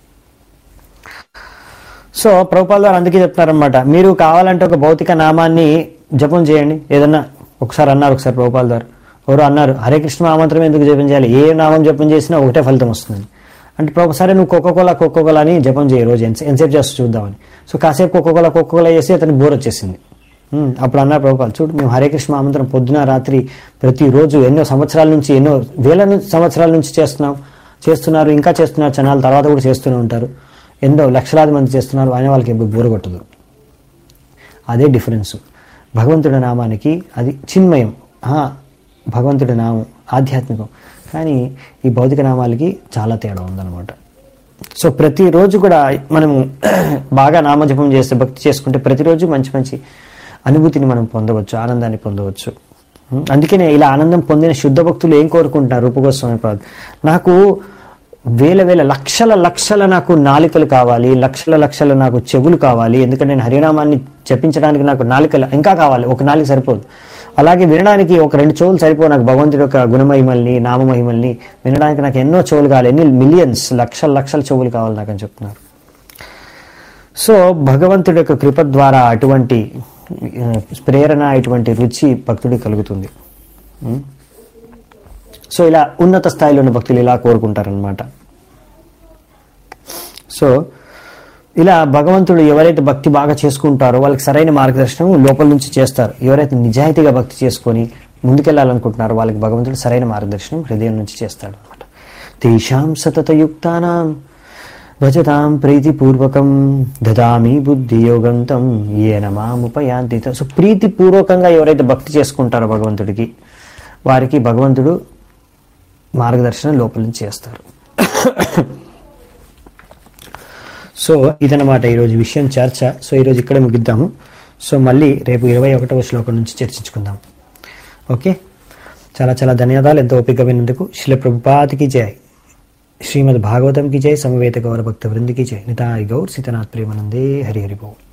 Speaker 1: సో ప్రభుపాదుల వారు అందుకే చెప్తున్నారనమాట, మీరు కావాలంటే ఒక భౌతిక నామాన్ని జపం చేయండి. ఏదన్నా ఒకసారి అన్నారు, ఒకసారి ప్రభుపాదుల వారు ఎవరు అన్నారు, హరే కృష్ణ నామంత్రం ఎందుకు జపం చేయాలి, ఏ నామం జపం చేసినా ఒకటే ఫలితం వస్తుంది అంటే, ప్రభు సరే నువ్వు కోకోకోలా కోకోకోలా అని జపం చేయి రోజు, ఎంత ఎంతసేపు చేస్తూ చూద్దామని. సో కాసేపు కోకోకోలా కోకోకోలా చేసి అతనికి బోర్ వచ్చేసింది. అప్పుడు అన్నారు ప్రభుపాదులు, చూడు మేము హరే కృష్ణ నామంత్రం పొద్దున రాత్రి ప్రతిరోజు ఎన్నో సంవత్సరాల నుంచి, ఎన్నో వేల సంవత్సరాల నుంచి చేస్తున్నాం చేస్తున్నారు ఇంకా చేస్తున్నారు, జనాల తర్వాత కూడా చేస్తూనే ఉంటారు, ఎన్నో లక్షలాది మంది చేస్తున్నారు, అయినా వాళ్ళకి ఎప్పుడు బోర కొట్టదు. అదే డిఫరెన్స్. భగవంతుడి నామానికి అది చిన్మయం, భగవంతుడి నామం ఆధ్యాత్మికం, కానీ ఈ భౌతిక నామాలకి చాలా తేడా ఉందన్నమాట. సో ప్రతిరోజు కూడా మనము బాగా నామజపం చేస్తే, భక్తి చేసుకుంటే ప్రతిరోజు మంచి మంచి అనుభూతిని మనం పొందవచ్చు, ఆనందాన్ని పొందవచ్చు. అందుకనే ఇలా ఆనందం పొందిన శుద్ధ భక్తులు ఏం కోరుకుంటున్నారు? రూపగోస్వామి పాద, నాకు వేల వేల లక్షల లక్షల నాకు నాలికలు కావాలి, లక్షల లక్షల నాకు చెవులు కావాలి, ఎందుకంటే నేను హరినామాన్ని జపించడానికి నాకు నాలికలు ఇంకా కావాలి, ఒక నాలిక సరిపోదు. అలాగే వినడానికి ఒక రెండు చెవులు సరిపోదు, నాకు భగవంతుడి యొక్క గుణమహిమల్ని నామమహిమల్ని వినడానికి నాకు ఎన్నో చెవులు కావాలి, ఎన్ని మిలియన్స్ లక్షల లక్షల చెవులు కావాలి నాకు అని చెప్తున్నారు. సో భగవంతుడి యొక్క కృప ద్వారా అటువంటి ప్రేరణ, ఇటువంటి రుచి భక్తుడికి కలుగుతుంది. సో ఇలా ఉన్నత స్థాయిలో ఉన్న భక్తులు ఇలా కోరుకుంటారనమాట. సో ఇలా భగవంతుడు ఎవరైతే భక్తి బాగా చేసుకుంటారో వాళ్ళకి సరైన మార్గదర్శనం లోపల నుంచి చేస్తారు. ఎవరైతే నిజాయితీగా భక్తి చేసుకొని ముందుకెళ్ళాలనుకుంటున్నారో వాళ్ళకి భగవంతుడు సరైన మార్గదర్శనం హృదయం నుంచి చేస్తాడు అనమాట. తేషాం సతతయుక్తానాం భజతాం ప్రీతిపూర్వకం దదామి బుద్ధి యోగంతం ఏన మాముపయాంతి. సో ప్రీతిపూర్వకంగా ఎవరైతే భక్తి చేసుకుంటారో భగవంతుడికి, వారికి భగవంతుడు మార్గదర్శనం లోపల నుంచి చేస్తారు. సో ఇదన్నమాట ఈరోజు విషయం చర్చ. సో ఈరోజు ఇక్కడే ముగిద్దాము. సో మళ్ళీ రేపు ఇరవై ఒకటవ శ్లోకం నుంచి చర్చించుకుందాం. ఓకే, చాలా చాలా ధన్యవాదాలు ఎంతో ఓపిక విన్నందుకు. శ్రీల ప్రభుపాదికి జై, శ్రీమద్ భాగవతం की जय, समवेत गौर भक्त वृंद की जय, निताय गौर सीतनाथ प्रेमानंदे, हरि हरि बोल.